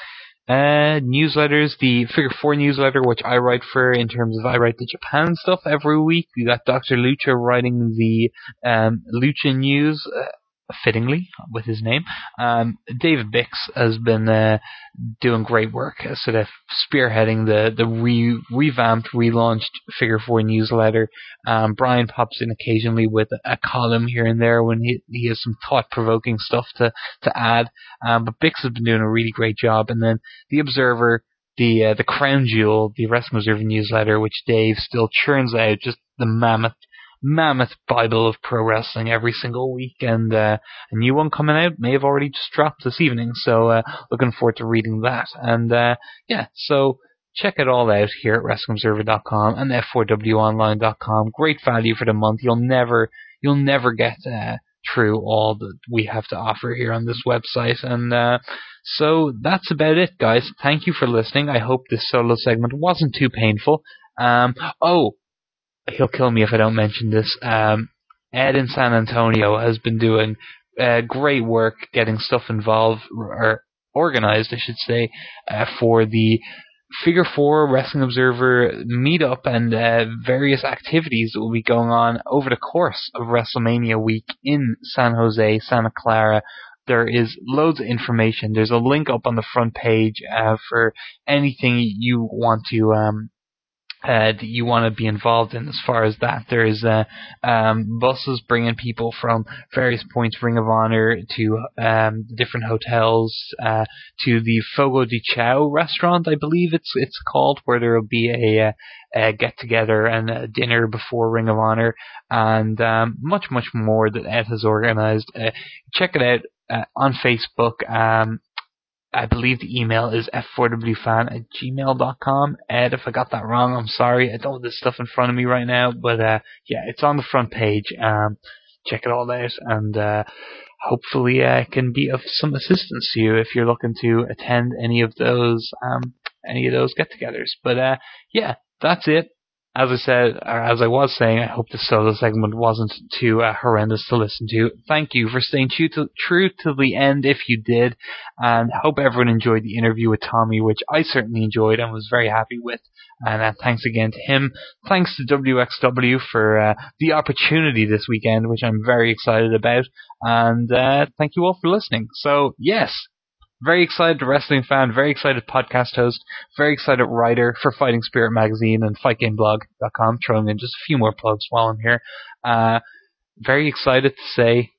uh, newsletters, the Figure Four newsletter, which I write for in terms of I write the Japan stuff every week. We got Doctor Lucha writing the um, Lucha news. Uh, fittingly with his name. Um, David Bix has been uh, doing great work, uh, sort of spearheading the the re- revamped, relaunched Figure Four newsletter. Um, Brian pops in occasionally with a, a column here and there when he he has some thought-provoking stuff to to add. Um, but Bix has been doing a really great job. And then the Observer, the uh, the crown jewel, the Wrestling Observer newsletter, which Dave still churns out, just the mammoth. mammoth Bible of pro wrestling every single week, and uh, a new one coming out may have already just dropped this evening, so uh, looking forward to reading that. And uh, yeah, so check it all out here at Wrestling Observer dot com and F four W online dot com. Great value for the month. You'll never you'll never get uh, through all that we have to offer here on this website. And uh, so that's about it, guys. Thank you for listening. I hope this solo segment wasn't too painful. Um, oh, he'll kill me if I don't mention this. Um, Ed in San Antonio has been doing uh, great work getting stuff involved, or organized, I should say, uh, for the Figure Four Wrestling Observer meetup and uh, various activities that will be going on over the course of WrestleMania week in San Jose, Santa Clara. There is loads of information. There's a link up on the front page uh, for anything you want to um, Uh, that you want to be involved in as far as that. There's uh, um, buses bringing people from various points, Ring of Honor, to um, different hotels, uh, to the Fogo de Chao restaurant, I believe it's it's called, where there will be a, a get-together and a dinner before Ring of Honor, and um, much, much more that Ed has organized. Uh, check it out uh, on Facebook. Um, I believe the email is f four w fan at gmail dot com. Ed, if I got that wrong, I'm sorry. I don't have this stuff in front of me right now, but uh, yeah, it's on the front page. Um, check it all out, and uh, hopefully I uh, can be of some assistance to you if you're looking to attend any of those um, any of those get-togethers. But uh, yeah, that's it. As I said, or as I was saying, I hope the solo segment wasn't too uh, horrendous to listen to. Thank you for staying true to, true to the end if you did, and hope everyone enjoyed the interview with Tommy, which I certainly enjoyed and was very happy with. And uh, thanks again to him. Thanks to W X W for uh, the opportunity this weekend, which I'm very excited about. And uh, thank you all for listening. So, yes. Very excited wrestling fan, very excited podcast host, very excited writer for Fighting Spirit Magazine and fight game blog dot com, throwing in just a few more plugs while I'm here. Uh, very excited to say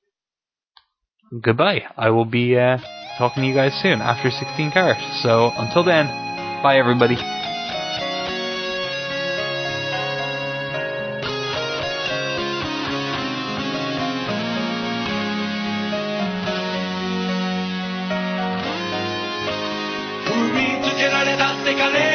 goodbye. I will be uh, talking to you guys soon after sixteen carats. So until then, bye everybody. de caleta.